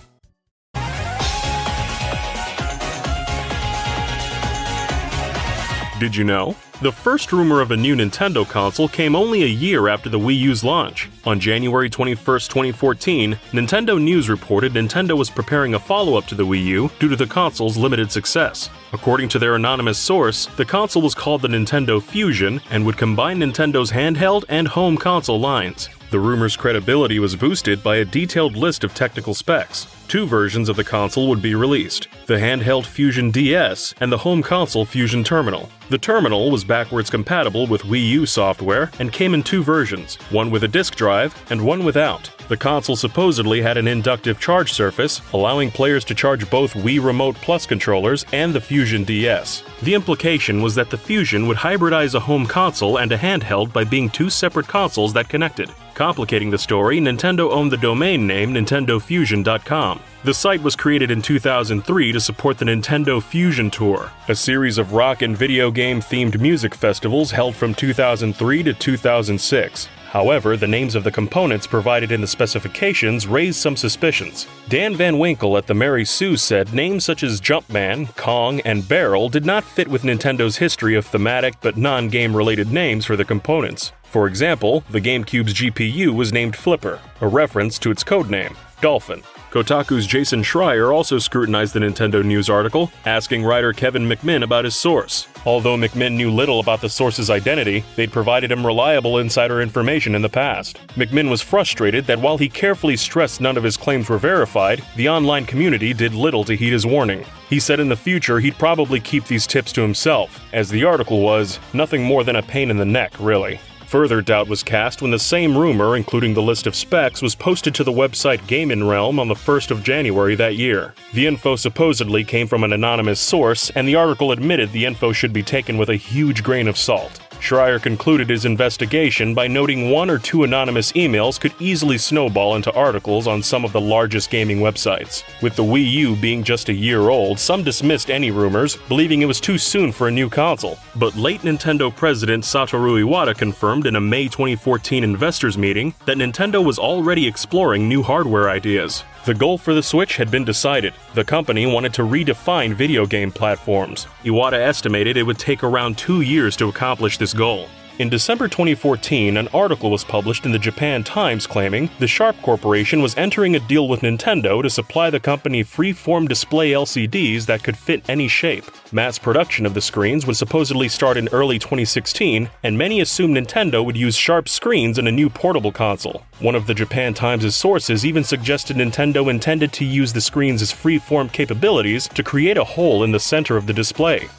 Did you know? The first rumor of a new Nintendo console came only a year after the Wii U's launch. On January 21, 2014, Nintendo News reported Nintendo was preparing a follow-up to the Wii U due to the console's limited success. According to their anonymous source, the console was called the Nintendo Fusion and would combine Nintendo's handheld and home console lines. The rumor's credibility was boosted by a detailed list of technical specs. Two versions of the console would be released, the handheld Fusion DS and the home console Fusion Terminal. The terminal was backwards compatible with Wii U software and came in two versions, one with a disk drive and one without. The console supposedly had an inductive charge surface, allowing players to charge both Wii Remote Plus controllers and the Fusion DS. The implication was that the Fusion would hybridize a home console and a handheld by being two separate consoles that connected. Complicating the story, Nintendo owned the domain name NintendoFusion.com. The site was created in 2003 to support the Nintendo Fusion Tour, a series of rock and video game-themed music festivals held from 2003 to 2006. However, the names of the components provided in the specifications raised some suspicions. Dan Van Winkle at the Mary Sue said names such as Jumpman, Kong, and Barrel did not fit with Nintendo's history of thematic but non-game related names for the components. For example, the GameCube's GPU was named Flipper, a reference to its codename, Dolphin. Kotaku's Jason Schreier also scrutinized the Nintendo News article, asking writer Kevin McMinn about his source. Although McMinn knew little about the source's identity, they'd provided him reliable insider information in the past. McMinn was frustrated that while he carefully stressed none of his claims were verified, the online community did little to heed his warning. He said in the future he'd probably keep these tips to himself, as the article was nothing more than a pain in the neck, really. Further doubt was cast when the same rumor, including the list of specs, was posted to the website Game & Realm on the 1st of January that year. The info supposedly came from an anonymous source, and the article admitted the info should be taken with a huge grain of salt. Schreier concluded his investigation by noting one or two anonymous emails could easily snowball into articles on some of the largest gaming websites. With the Wii U being just a year old, some dismissed any rumors, believing it was too soon for a new console. But late Nintendo president Satoru Iwata confirmed in a May 2014 investors meeting that Nintendo was already exploring new hardware ideas. The goal for the Switch had been decided. The company wanted to redefine video game platforms. Iwata estimated it would take around 2 years to accomplish this goal. In December 2014, an article was published in the Japan Times claiming the Sharp Corporation was entering a deal with Nintendo to supply the company free-form display LCDs that could fit any shape. Mass production of the screens would supposedly start in early 2016, and many assumed Nintendo would use Sharp screens in a new portable console. One of the Japan Times' sources even suggested Nintendo intended to use the screens' free-form capabilities to create a hole in the center of the display.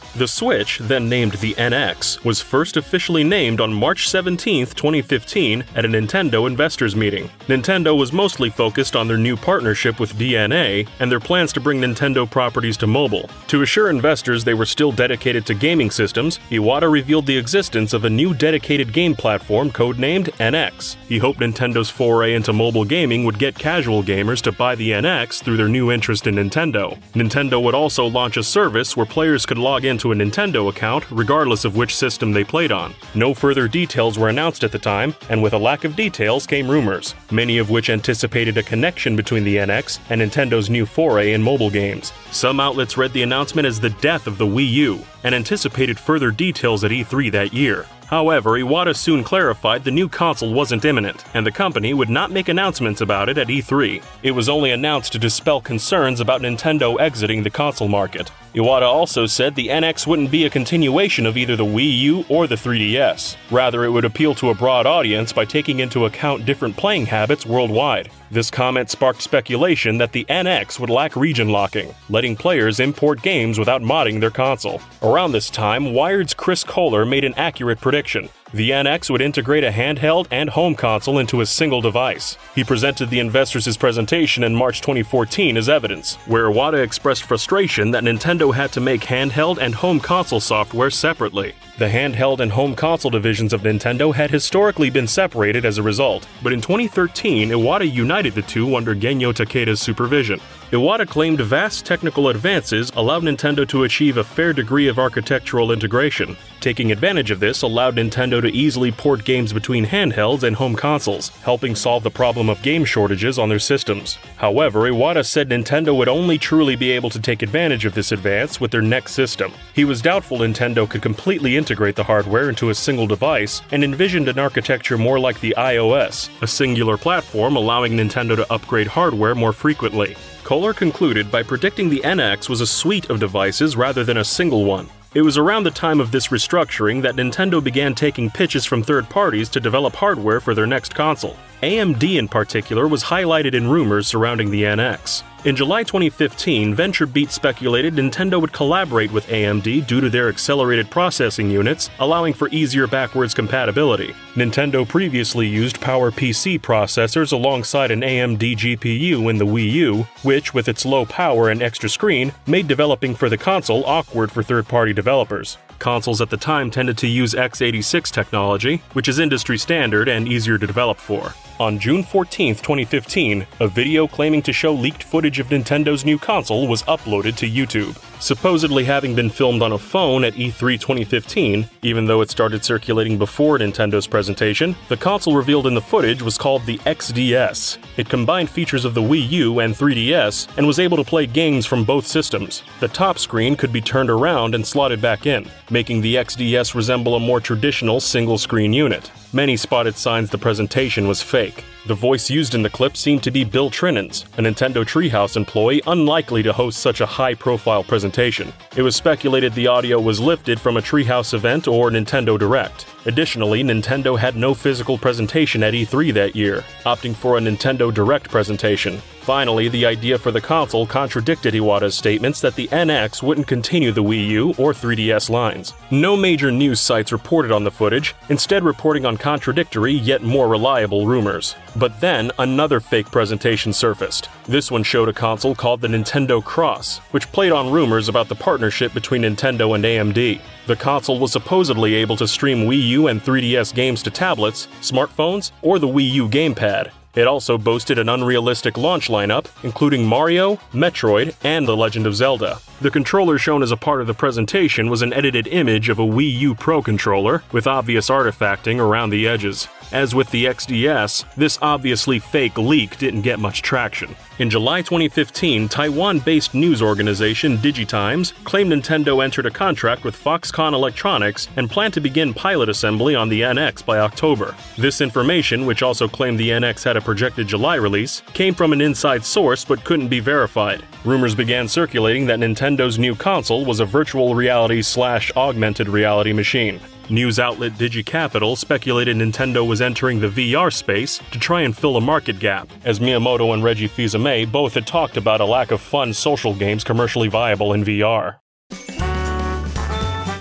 The Switch, then named the NX, was first officially named on March 17, 2015 at a Nintendo investors meeting. Nintendo was mostly focused on their new partnership with DeNA and their plans to bring Nintendo properties to mobile. To assure investors they were still dedicated to gaming systems, Iwata revealed the existence of a new dedicated game platform codenamed NX. He hoped Nintendo's foray into mobile gaming would get casual gamers to buy the NX through their new interest in Nintendo. Nintendo would also launch a service where players could log into a Nintendo account regardless of which system they played on. No further details were announced at the time, and with a lack of details came rumors, many of which anticipated a connection between the NX and Nintendo's new foray in mobile games. Some outlets read the announcement as the death of the Wii U and anticipated further details at E3 that year. However, Iwata soon clarified the new console wasn't imminent, and the company would not make announcements about it at E3. It was only announced to dispel concerns about Nintendo exiting the console market. Iwata also said the NX wouldn't be a continuation of either the Wii U or the 3DS. Rather, it would appeal to a broad audience by taking into account different playing habits worldwide. This comment sparked speculation that the NX would lack region locking, letting players import games without modding their console. Around this time, Wired's Chris Kohler made an accurate prediction. The NX would integrate a handheld and home console into a single device. He presented the investors his presentation in March 2014 as evidence, where Iwata expressed frustration that Nintendo had to make handheld and home console software separately. The handheld and home console divisions of Nintendo had historically been separated as a result, but in 2013, Iwata united the two under Genyo Takeda's supervision. Iwata claimed vast technical advances allowed Nintendo to achieve a fair degree of architectural integration. Taking advantage of this allowed Nintendo to easily port games between handhelds and home consoles, helping solve the problem of game shortages on their systems. However, Iwata said Nintendo would only truly be able to take advantage of this advance with their next system. He was doubtful Nintendo could completely integrate the hardware into a single device and envisioned an architecture more like the iOS, a singular platform allowing Nintendo to upgrade hardware more frequently. Kohler concluded by predicting the NX was a suite of devices rather than a single one. It was around the time of this restructuring that Nintendo began taking pitches from third parties to develop hardware for their next console. AMD in particular was highlighted in rumors surrounding the NX. In July 2015, VentureBeat speculated Nintendo would collaborate with AMD due to their accelerated processing units, allowing for easier backwards compatibility. Nintendo previously used PowerPC processors alongside an AMD GPU in the Wii U, which, with its low power and extra screen, made developing for the console awkward for third-party developers. Consoles at the time tended to use x86 technology, which is industry standard and easier to develop for. On June 14, 2015, a video claiming to show leaked footage of Nintendo's new console was uploaded to YouTube. Supposedly having been filmed on a phone at E3 2015, even though it started circulating before Nintendo's presentation, the console revealed in the footage was called the XDS. It combined features of the Wii U and 3DS and was able to play games from both systems. The top screen could be turned around and slotted back in, making the XDS resemble a more traditional single-screen unit. Many spotted signs the presentation was fake. The voice used in the clip seemed to be Bill Trinin's, a Nintendo Treehouse employee unlikely to host such a high-profile presentation. It was speculated the audio was lifted from a Treehouse event or Nintendo Direct. Additionally, Nintendo had no physical presentation at E3 that year, opting for a Nintendo Direct presentation. Finally, the idea for the console contradicted Iwata's statements that the NX wouldn't continue the Wii U or 3DS lines. No major news sites reported on the footage, instead reporting on contradictory yet more reliable rumors. But then, another fake presentation surfaced. This one showed a console called the Nintendo Cross, which played on rumors about the partnership between Nintendo and AMD. The console was supposedly able to stream Wii U and 3DS games to tablets, smartphones, or the Wii U gamepad. It also boasted an unrealistic launch lineup, including Mario, Metroid, and The Legend of Zelda. The controller shown as a part of the presentation was an edited image of a Wii U Pro controller, with obvious artifacting around the edges. As with the XDS, this obviously fake leak didn't get much traction. In July 2015, Taiwan-based news organization DigiTimes claimed Nintendo entered a contract with Foxconn Electronics and planned to begin pilot assembly on the NX by October. This information, which also claimed the NX had a projected July release, came from an inside source but couldn't be verified. Rumors began circulating that Nintendo's new console was a virtual reality/augmented reality machine. News outlet DigiCapital speculated Nintendo was entering the VR space to try and fill a market gap, as Miyamoto and Reggie Fils-Aimé both had talked about a lack of fun social games commercially viable in VR.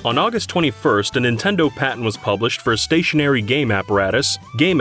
On August 21st, a Nintendo patent was published for a stationary game apparatus,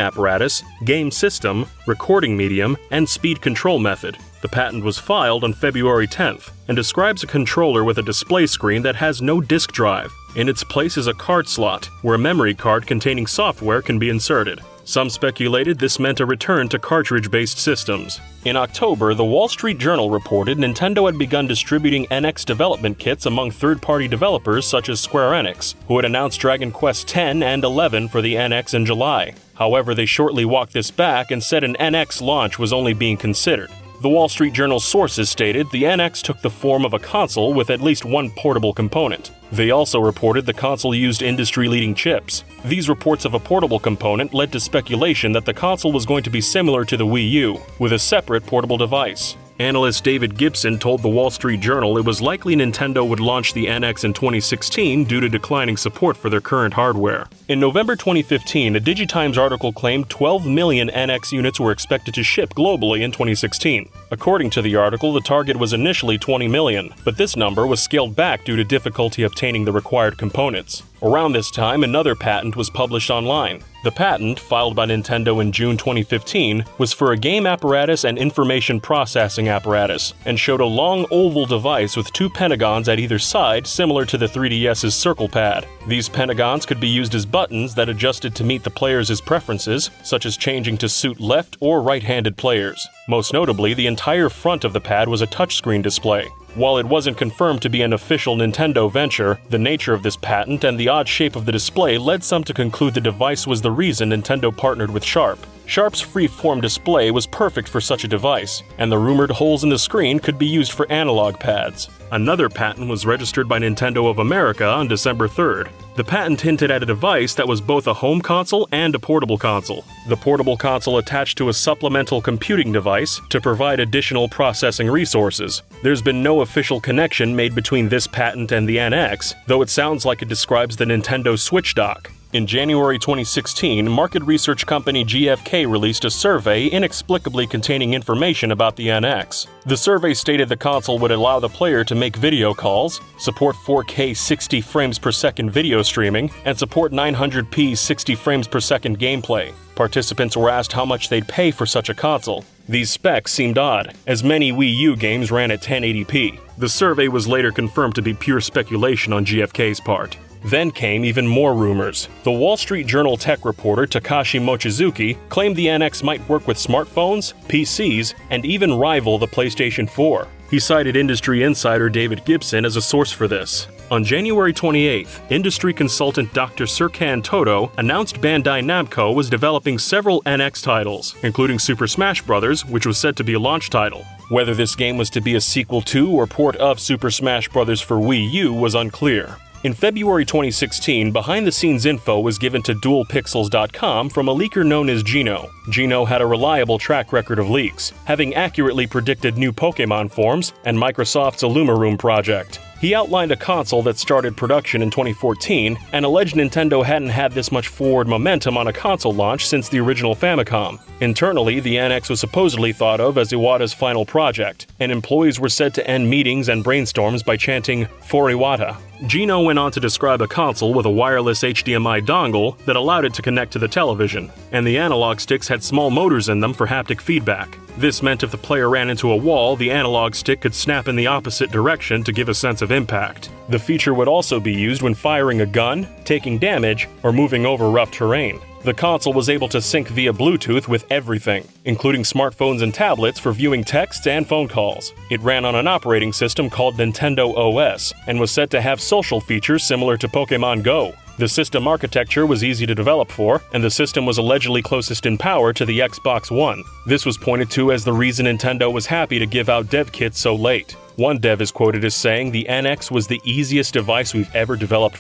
game system, recording medium, and speed control method. The patent was filed on February 10th and describes a controller with a display screen that has no disk drive. In its place is a card slot, where a memory card containing software can be inserted. Some speculated this meant a return to cartridge-based systems. In October, the Wall Street Journal reported Nintendo had begun distributing NX development kits among third-party developers such as Square Enix, who had announced Dragon Quest X and XI for the NX in July. However, they shortly walked this back and said an NX launch was only being considered. The Wall Street Journal's sources stated the NX took the form of a console with at least one portable component. They also reported the console used industry-leading chips. These reports of a portable component led to speculation that the console was going to be similar to the Wii U, with a separate portable device. Analyst David Gibson told the Wall Street Journal it was likely Nintendo would launch the NX in 2016 due to declining support for their current hardware. In November 2015, a Digitimes article claimed 12 million NX units were expected to ship globally in 2016. According to the article, the target was initially 20 million, but this number was scaled back due to difficulty obtaining the required components. Around this time, another patent was published online. The patent, filed by Nintendo in June 2015, was for a game apparatus and information processing apparatus, and showed a long oval device with two pentagons at either side similar to the 3DS's circle pad. These pentagons could be used as buttons that adjusted to meet the player's preferences, such as changing to suit left or right-handed players. Most notably, the entire front of the pad was a touchscreen display. While it wasn't confirmed to be an official Nintendo venture, the nature of this patent and the odd shape of the display led some to conclude the device was the reason Nintendo partnered with Sharp. Sharp's free-form display was perfect for such a device, and the rumored holes in the screen could be used for analog pads. Another patent was registered by Nintendo of America on December 3rd. The patent hinted at a device that was both a home console and a portable console. The portable console attached to a supplemental computing device to provide additional processing resources. There's been no official connection made between this patent and the NX, though it sounds like it describes the Nintendo Switch dock. In January 2016, market research company GfK released a survey inexplicably containing information about the NX. The survey stated the console would allow the player to make video calls, support 4K 60 frames per second video streaming, and support 900p 60 frames per second gameplay. Participants were asked how much they'd pay for such a console. These specs seemed odd, as many Wii U games ran at 1080p. The survey was later confirmed to be pure speculation on GfK's part. Then came even more rumors. The Wall Street Journal tech reporter Takashi Mochizuki claimed the NX might work with smartphones, PCs, and even rival the PlayStation 4. He cited industry insider David Gibson as a source for this. On January 28th, industry consultant Dr. Serkan Toto announced Bandai Namco was developing several NX titles, including Super Smash Bros., which was said to be a launch title. Whether this game was to be a sequel to or port of Super Smash Bros. For Wii U was unclear. In February 2016, behind-the-scenes info was given to DualPixels.com from a leaker known as Gino. Gino had a reliable track record of leaks, having accurately predicted new Pokémon forms and Microsoft's Illumaroom project. He outlined a console that started production in 2014 and alleged Nintendo hadn't had this much forward momentum on a console launch since the original Famicom. Internally, the NX was supposedly thought of as Iwata's final project, and employees were said to end meetings and brainstorms by chanting, "For Iwata." Gino went on to describe a console with a wireless HDMI dongle that allowed it to connect to the television, and the analog sticks had small motors in them for haptic feedback. This meant if the player ran into a wall, the analog stick could snap in the opposite direction to give a sense of impact. The feature would also be used when firing a gun, taking damage, or moving over rough terrain. The console was able to sync via Bluetooth with everything, including smartphones and tablets for viewing texts and phone calls. It ran on an operating system called Nintendo OS, and was said to have social features similar to Pokémon Go. The system architecture was easy to develop for, and the system was allegedly closest in power to the Xbox One. This was pointed to as the reason Nintendo was happy to give out dev kits so late. One dev is quoted as saying the NX was the easiest device we've ever developed for.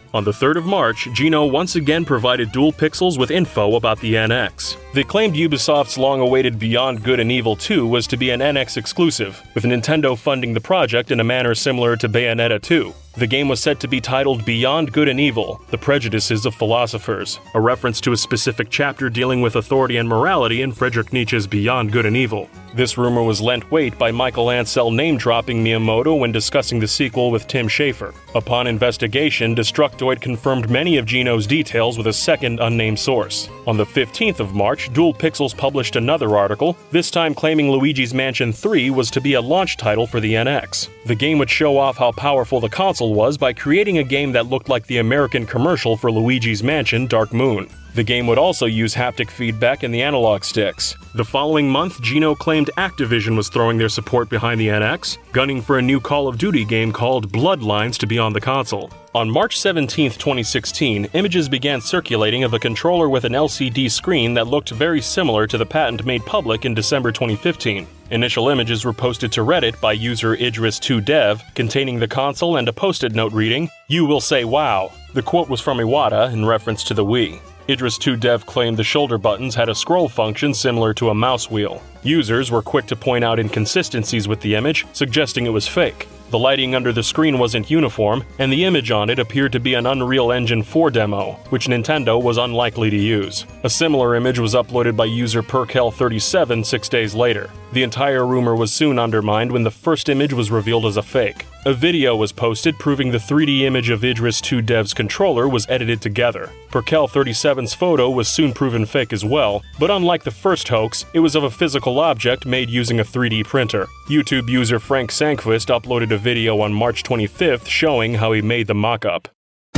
On the 3rd of March, Gino once again provided Dual Pixels with info about the NX. They claimed Ubisoft's long-awaited Beyond Good and Evil 2 was to be an NX exclusive, with Nintendo funding the project in a manner similar to Bayonetta 2. The game was set to be titled Beyond Good and Evil: The Prejudices of Philosophers, a reference to a specific chapter dealing with authority and morality in Friedrich Nietzsche's Beyond Good and Evil. This rumor was lent weight by Michael Ansel name-dropping Miyamoto when discussing the sequel with Tim Schafer. Upon investigation, Destructoid confirmed many of Gino's details with a second unnamed source. On the 15th of March, Dual Pixels published another article, this time claiming Luigi's Mansion 3 was to be a launch title for the NX. The game would show off how powerful the console was by creating a game that looked like the American commercial for Luigi's Mansion: Dark Moon. The game would also use haptic feedback in the analog sticks. The following month, Gino claimed Activision was throwing their support behind the NX, gunning for a new Call of Duty game called Bloodlines to be on the console. On March 17, 2016, images began circulating of a controller with an LCD screen that looked very similar to the patent made public in December 2015. Initial images were posted to Reddit by user Idris2Dev, containing the console and a post-it note reading, "You will say wow." The quote was from Iwata in reference to the Wii. Idris2Dev claimed the shoulder buttons had a scroll function similar to a mouse wheel. Users were quick to point out inconsistencies with the image, suggesting it was fake. The lighting under the screen wasn't uniform, and the image on it appeared to be an Unreal Engine 4 demo, which Nintendo was unlikely to use. A similar image was uploaded by user Perkel37 6 days later. The entire rumor was soon undermined when the first image was revealed as a fake. A video was posted proving the 3D image of Idris2Dev's controller was edited together. Perkel37's photo was soon proven fake as well, but unlike the first hoax, it was of a physical object made using a 3D printer. YouTube user Frank Sankvist uploaded a video on March 25th showing how he made the mock-up.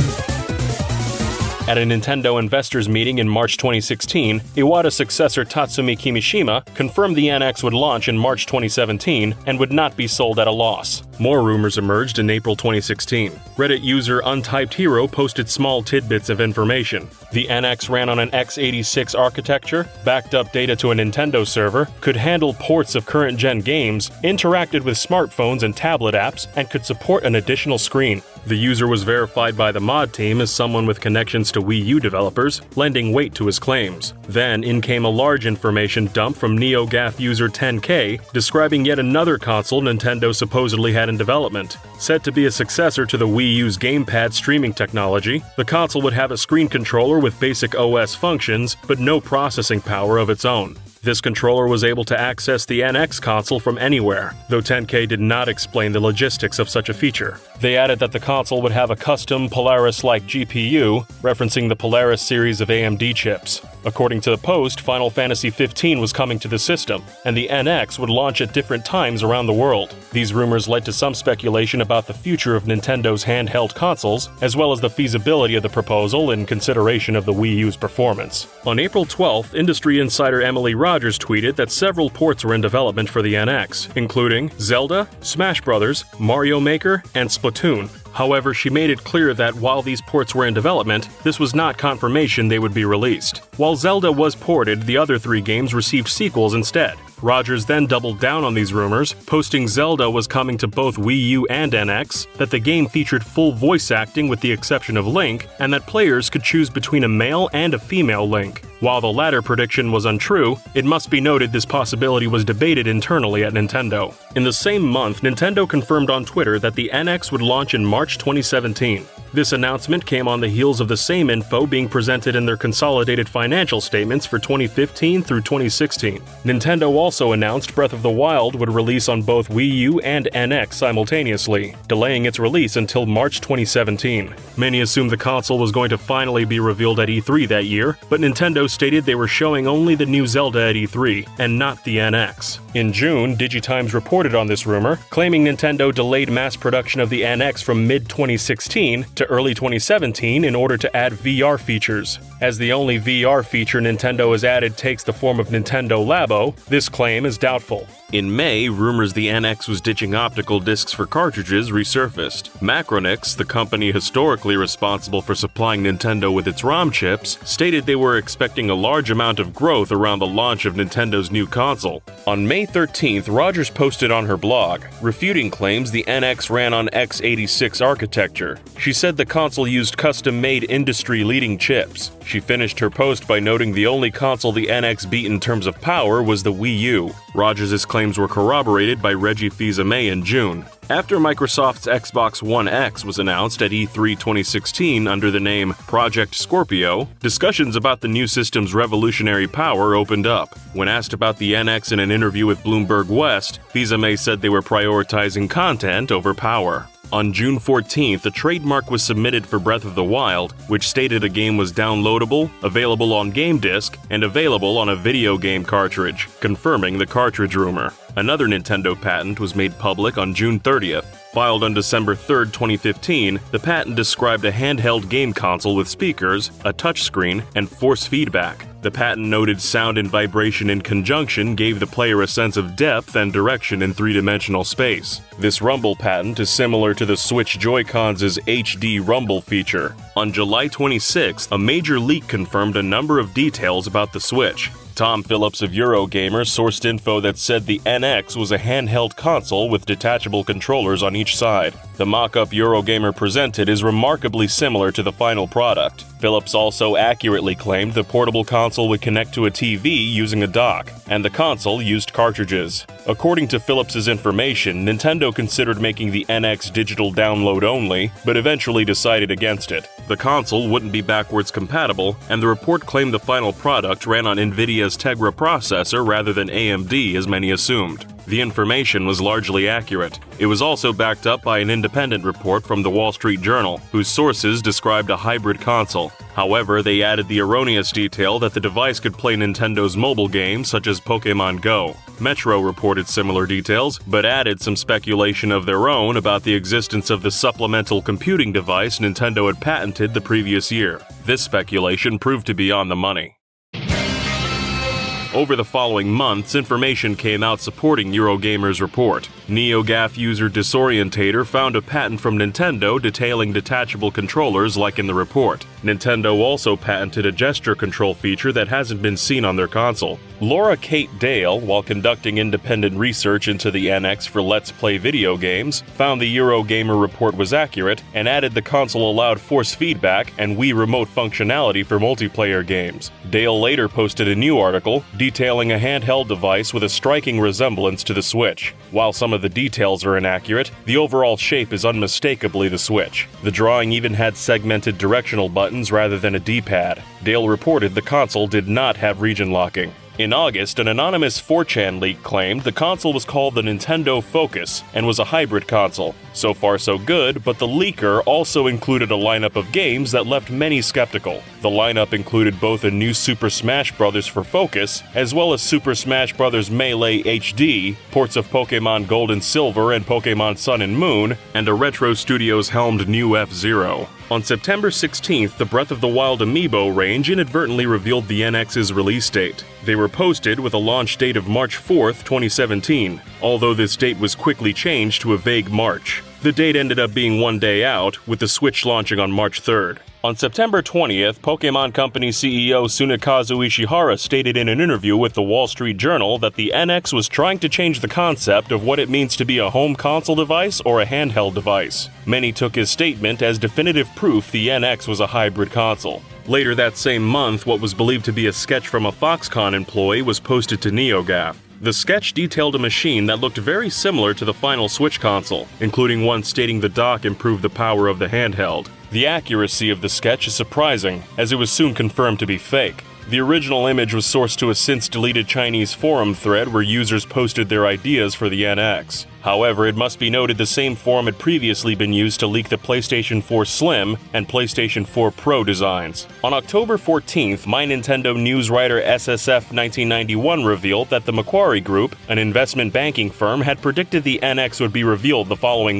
At a Nintendo investors meeting in March 2016, Iwata's successor Tatsumi Kimishima confirmed the NX would launch in March 2017 and would not be sold at a loss. More rumors emerged in April 2016. Reddit user Untyped Hero posted small tidbits of information. The NX ran on an x86 architecture, backed up data to a Nintendo server, could handle ports of current-gen games, interacted with smartphones and tablet apps, and could support an additional screen. The user was verified by the mod team as someone with connections to Wii U developers, lending weight to his claims. Then in came a large information dump from NeoGAF user 10K, describing yet another console Nintendo supposedly had in development. Set to be a successor to the Wii U's gamepad streaming technology, the console would have a screen controller with basic OS functions, but no processing power of its own. This controller was able to access the NX console from anywhere, though 10K did not explain the logistics of such a feature. They added that the console would have a custom Polaris-like GPU, referencing the Polaris series of AMD chips. According to the post, Final Fantasy XV was coming to the system, and the NX would launch at different times around the world. These rumors led to some speculation about the future of Nintendo's handheld consoles, as well as the feasibility of the proposal in consideration of the Wii U's performance. On April 12th, industry insider Emily Rogers tweeted that several ports were in development for the NX, including Zelda, Smash Bros., Mario Maker, and Splatoon. However, she made it clear that while these ports were in development, this was not confirmation they would be released. While Zelda was ported, the other 3 games received sequels instead. Rogers then doubled down on these rumors, posting Zelda was coming to both Wii U and NX, that the game featured full voice acting with the exception of Link, and that players could choose between a male and a female Link. While the latter prediction was untrue, it must be noted this possibility was debated internally at Nintendo. In the same month, Nintendo confirmed on Twitter that the NX would launch in March 2017. This announcement came on the heels of the same info being presented in their consolidated financial statements for 2015 through 2016. Nintendo also announced Breath of the Wild would release on both Wii U and NX simultaneously, delaying its release until March 2017. Many assumed the console was going to finally be revealed at E3 that year, but Nintendo stated they were showing only the new Zelda at E3, and not the NX. In June, DigiTimes reported on this rumor, claiming Nintendo delayed mass production of the NX from mid-2016 to early 2017 in order to add VR features. As the only VR feature Nintendo has added takes the form of Nintendo Labo, this claim is doubtful. In May, rumors the NX was ditching optical discs for cartridges resurfaced. Macronix, the company historically responsible for supplying Nintendo with its ROM chips, stated they were expecting a large amount of growth around the launch of Nintendo's new console. On May 13th, Rogers posted on her blog, refuting claims the NX ran on x86 architecture. She said the console used custom-made industry-leading chips. She finished her post by noting the only console the NX beat in terms of power was the Wii U. Rogers' claims were corroborated by Reggie Fils-Aimé in June. After Microsoft's Xbox One X was announced at E3 2016 under the name Project Scorpio, discussions about the new system's revolutionary power opened up. When asked about the NX in an interview with Bloomberg West, Fils-Aimé said they were prioritizing content over power. On June 14th, a trademark was submitted for Breath of the Wild, which stated a game was downloadable, available on Game Disc, and available on a video game cartridge, confirming the cartridge rumor. Another Nintendo patent was made public on June 30th. Filed on December 3, 2015, the patent described a handheld game console with speakers, a touchscreen, and force feedback. The patent noted sound and vibration in conjunction gave the player a sense of depth and direction in three-dimensional space. This rumble patent is similar to the Switch Joy-Cons' HD rumble feature. On July 26, a major leak confirmed a number of details about the Switch. Tom Phillips of Eurogamer sourced info that said the NX was a handheld console with detachable controllers on each side. The mock-up Eurogamer presented is remarkably similar to the final product. Phillips also accurately claimed the portable console would connect to a TV using a dock, and the console used cartridges. According to Phillips's information, Nintendo considered making the NX digital download only, but eventually decided against it. The console wouldn't be backwards compatible, and the report claimed the final product ran on Nvidia's Tegra processor rather than AMD as many assumed. The information was largely accurate. It was also backed up by an independent report from the Wall Street Journal, whose sources described a hybrid console. However, they added the erroneous detail that the device could play Nintendo's mobile games such as Pokémon Go. Metro reported similar details, but added some speculation of their own about the existence of the supplemental computing device Nintendo had patented the previous year. This speculation proved to be on the money. Over the following months, information came out supporting Eurogamer's report. NeoGAF user Disorientator found a patent from Nintendo detailing detachable controllers like in the report. Nintendo also patented a gesture control feature that hasn't been seen on their console. Laura Kate Dale, while conducting independent research into the NX for Let's Play video games, found the Eurogamer report was accurate and added the console allowed force feedback and Wii Remote functionality for multiplayer games. Dale later posted a new article detailing a handheld device with a striking resemblance to the Switch. While some of the details are inaccurate, the overall shape is unmistakably the Switch. The drawing even had segmented directional buttons rather than a D-pad. Dale reported the console did not have region locking. In August, an anonymous 4chan leak claimed the console was called the Nintendo Focus and was a hybrid console. So far so good, but the leaker also included a lineup of games that left many skeptical. The lineup included both a new Super Smash Bros. For Focus, as well as Super Smash Bros. Melee HD, ports of Pokémon Gold and Silver and Pokémon Sun and Moon, and a Retro Studios helmed new F-Zero. On September 16th, the Breath of the Wild amiibo range inadvertently revealed the NX's release date. They were posted with a launch date of March 4th, 2017, although this date was quickly changed to a vague March. The date ended up being one day out, with the Switch launching on March 3rd. On September 20th, Pokémon Company CEO Tsunekazu Ishihara stated in an interview with the Wall Street Journal that the NX was trying to change the concept of what it means to be a home console device or a handheld device. Many took his statement as definitive proof the NX was a hybrid console. Later that same month, what was believed to be a sketch from a Foxconn employee was posted to NeoGAF. The sketch detailed a machine that looked very similar to the final Switch console, including one stating the dock improved the power of the handheld. The accuracy of the sketch is surprising, as it was soon confirmed to be fake. The original image was sourced to a since-deleted Chinese forum thread where users posted their ideas for the NX. However, it must be noted the same forum had previously been used to leak the PlayStation 4 Slim and PlayStation 4 Pro designs. On October 14th, My Nintendo news writer SSF1991 revealed that the Macquarie Group, an investment banking firm, had predicted the NX would be revealed the following week.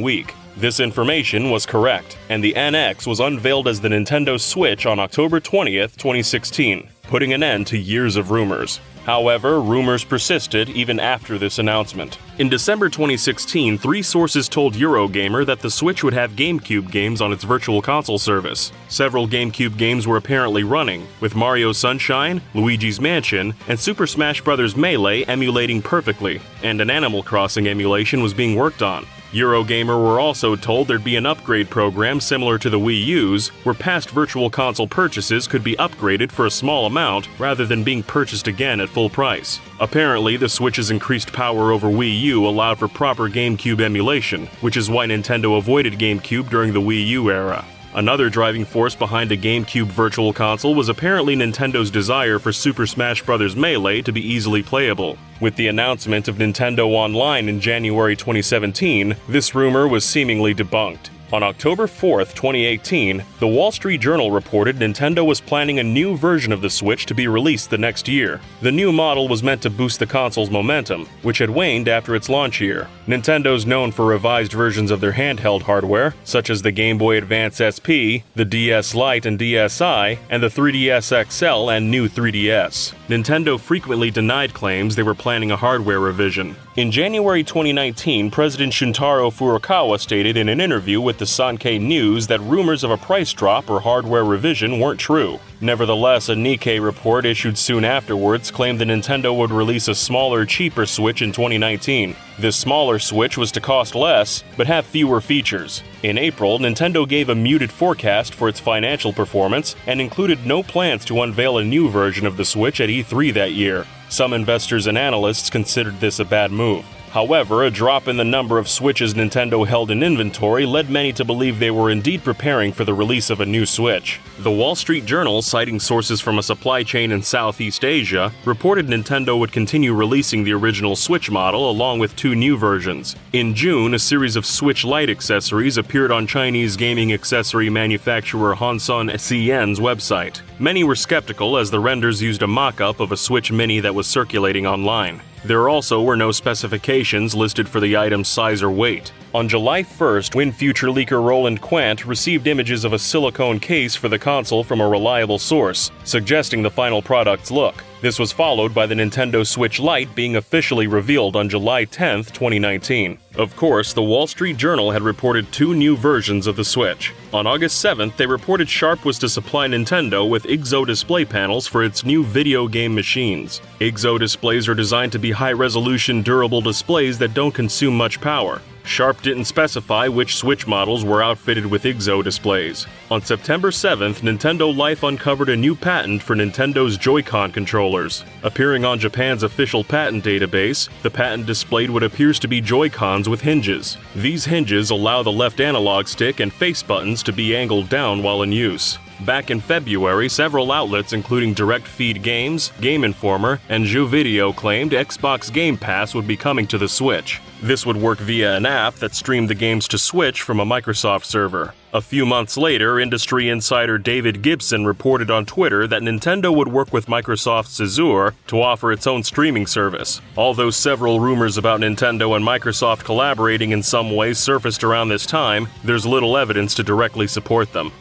This information was correct, and the NX was unveiled as the Nintendo Switch on October 20th, 2016, putting an end to years of rumors. However, rumors persisted even after this announcement. In December 2016, 3 sources told Eurogamer that the Switch would have GameCube games on its Virtual Console service. Several GameCube games were apparently running, with Mario Sunshine, Luigi's Mansion, and Super Smash Bros. Melee emulating perfectly, and an Animal Crossing emulation was being worked on. Eurogamer were also told there'd be an upgrade program similar to the Wii U's, where past Virtual Console purchases could be upgraded for a small amount rather than being purchased again at full price. Apparently, the Switch's increased power over Wii U allowed for proper GameCube emulation, which is why Nintendo avoided GameCube during the Wii U era. Another driving force behind a GameCube Virtual Console was apparently Nintendo's desire for Super Smash Bros. Melee to be easily playable. With the announcement of Nintendo Online in January 2017, this rumor was seemingly debunked. On October 4th, 2018, the Wall Street Journal reported Nintendo was planning a new version of the Switch to be released the next year. The new model was meant to boost the console's momentum, which had waned after its launch year. Nintendo's known for revised versions of their handheld hardware, such as the Game Boy Advance SP, the DS Lite and DSi, and the 3DS XL and new 3DS. Nintendo frequently denied claims they were planning a hardware revision. In January 2019, President Shuntaro Furukawa stated in an interview with the Sankei News that rumors of a price drop or hardware revision weren't true. Nevertheless, a Nikkei report issued soon afterwards claimed that Nintendo would release a smaller, cheaper Switch in 2019. This smaller Switch was to cost less, but have fewer features. In April, Nintendo gave a muted forecast for its financial performance and included no plans to unveil a new version of the Switch at E3 that year. Some investors and analysts considered this a bad move. However, a drop in the number of Switches Nintendo held in inventory led many to believe they were indeed preparing for the release of a new Switch. The Wall Street Journal, citing sources from a supply chain in Southeast Asia, reported Nintendo would continue releasing the original Switch model along with 2 new versions. In June, a series of Switch Lite accessories appeared on Chinese gaming accessory manufacturer Hanson CN's website. Many were skeptical as the renders used a mock-up of a Switch Mini that was circulating online. There also were no specifications listed for the item's size or weight. On July 1st, WinFuture leaker Roland Quant received images of a silicone case for the console from a reliable source, suggesting the final product's look. This was followed by the Nintendo Switch Lite being officially revealed on July 10, 2019. Of course, the Wall Street Journal had reported 2 new versions of the Switch. On August 7th, they reported Sharp was to supply Nintendo with IGZO display panels for its new video game machines. IGZO displays are designed to be high-resolution, durable displays that don't consume much power. Sharp didn't specify which Switch models were outfitted with IGZO displays. On September 7th, Nintendo Life uncovered a new patent for Nintendo's Joy-Con controllers. Appearing on Japan's official patent database, the patent displayed what appears to be Joy-Cons with hinges. These hinges allow the left analog stick and face buttons to be angled down while in use. Back in February, several outlets including Direct Feed Games, Game Informer, and Jeux Video claimed Xbox Game Pass would be coming to the Switch. This would work via an app that streamed the games to Switch from a Microsoft server. A few months later, industry insider David Gibson reported on Twitter that Nintendo would work with Microsoft's Azure to offer its own streaming service. Although several rumors about Nintendo and Microsoft collaborating in some way surfaced around this time, there's little evidence to directly support them.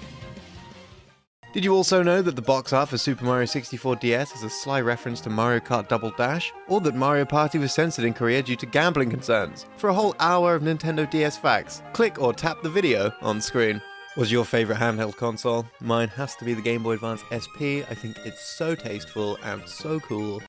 Did you also know that the box art for Super Mario 64 DS is a sly reference to Mario Kart Double Dash? Or that Mario Party was censored in Korea due to gambling concerns? For a whole hour of Nintendo DS facts, click or tap the video on screen. What's your favourite handheld console? Mine has to be the Game Boy Advance SP. I think it's so tasteful and so cool.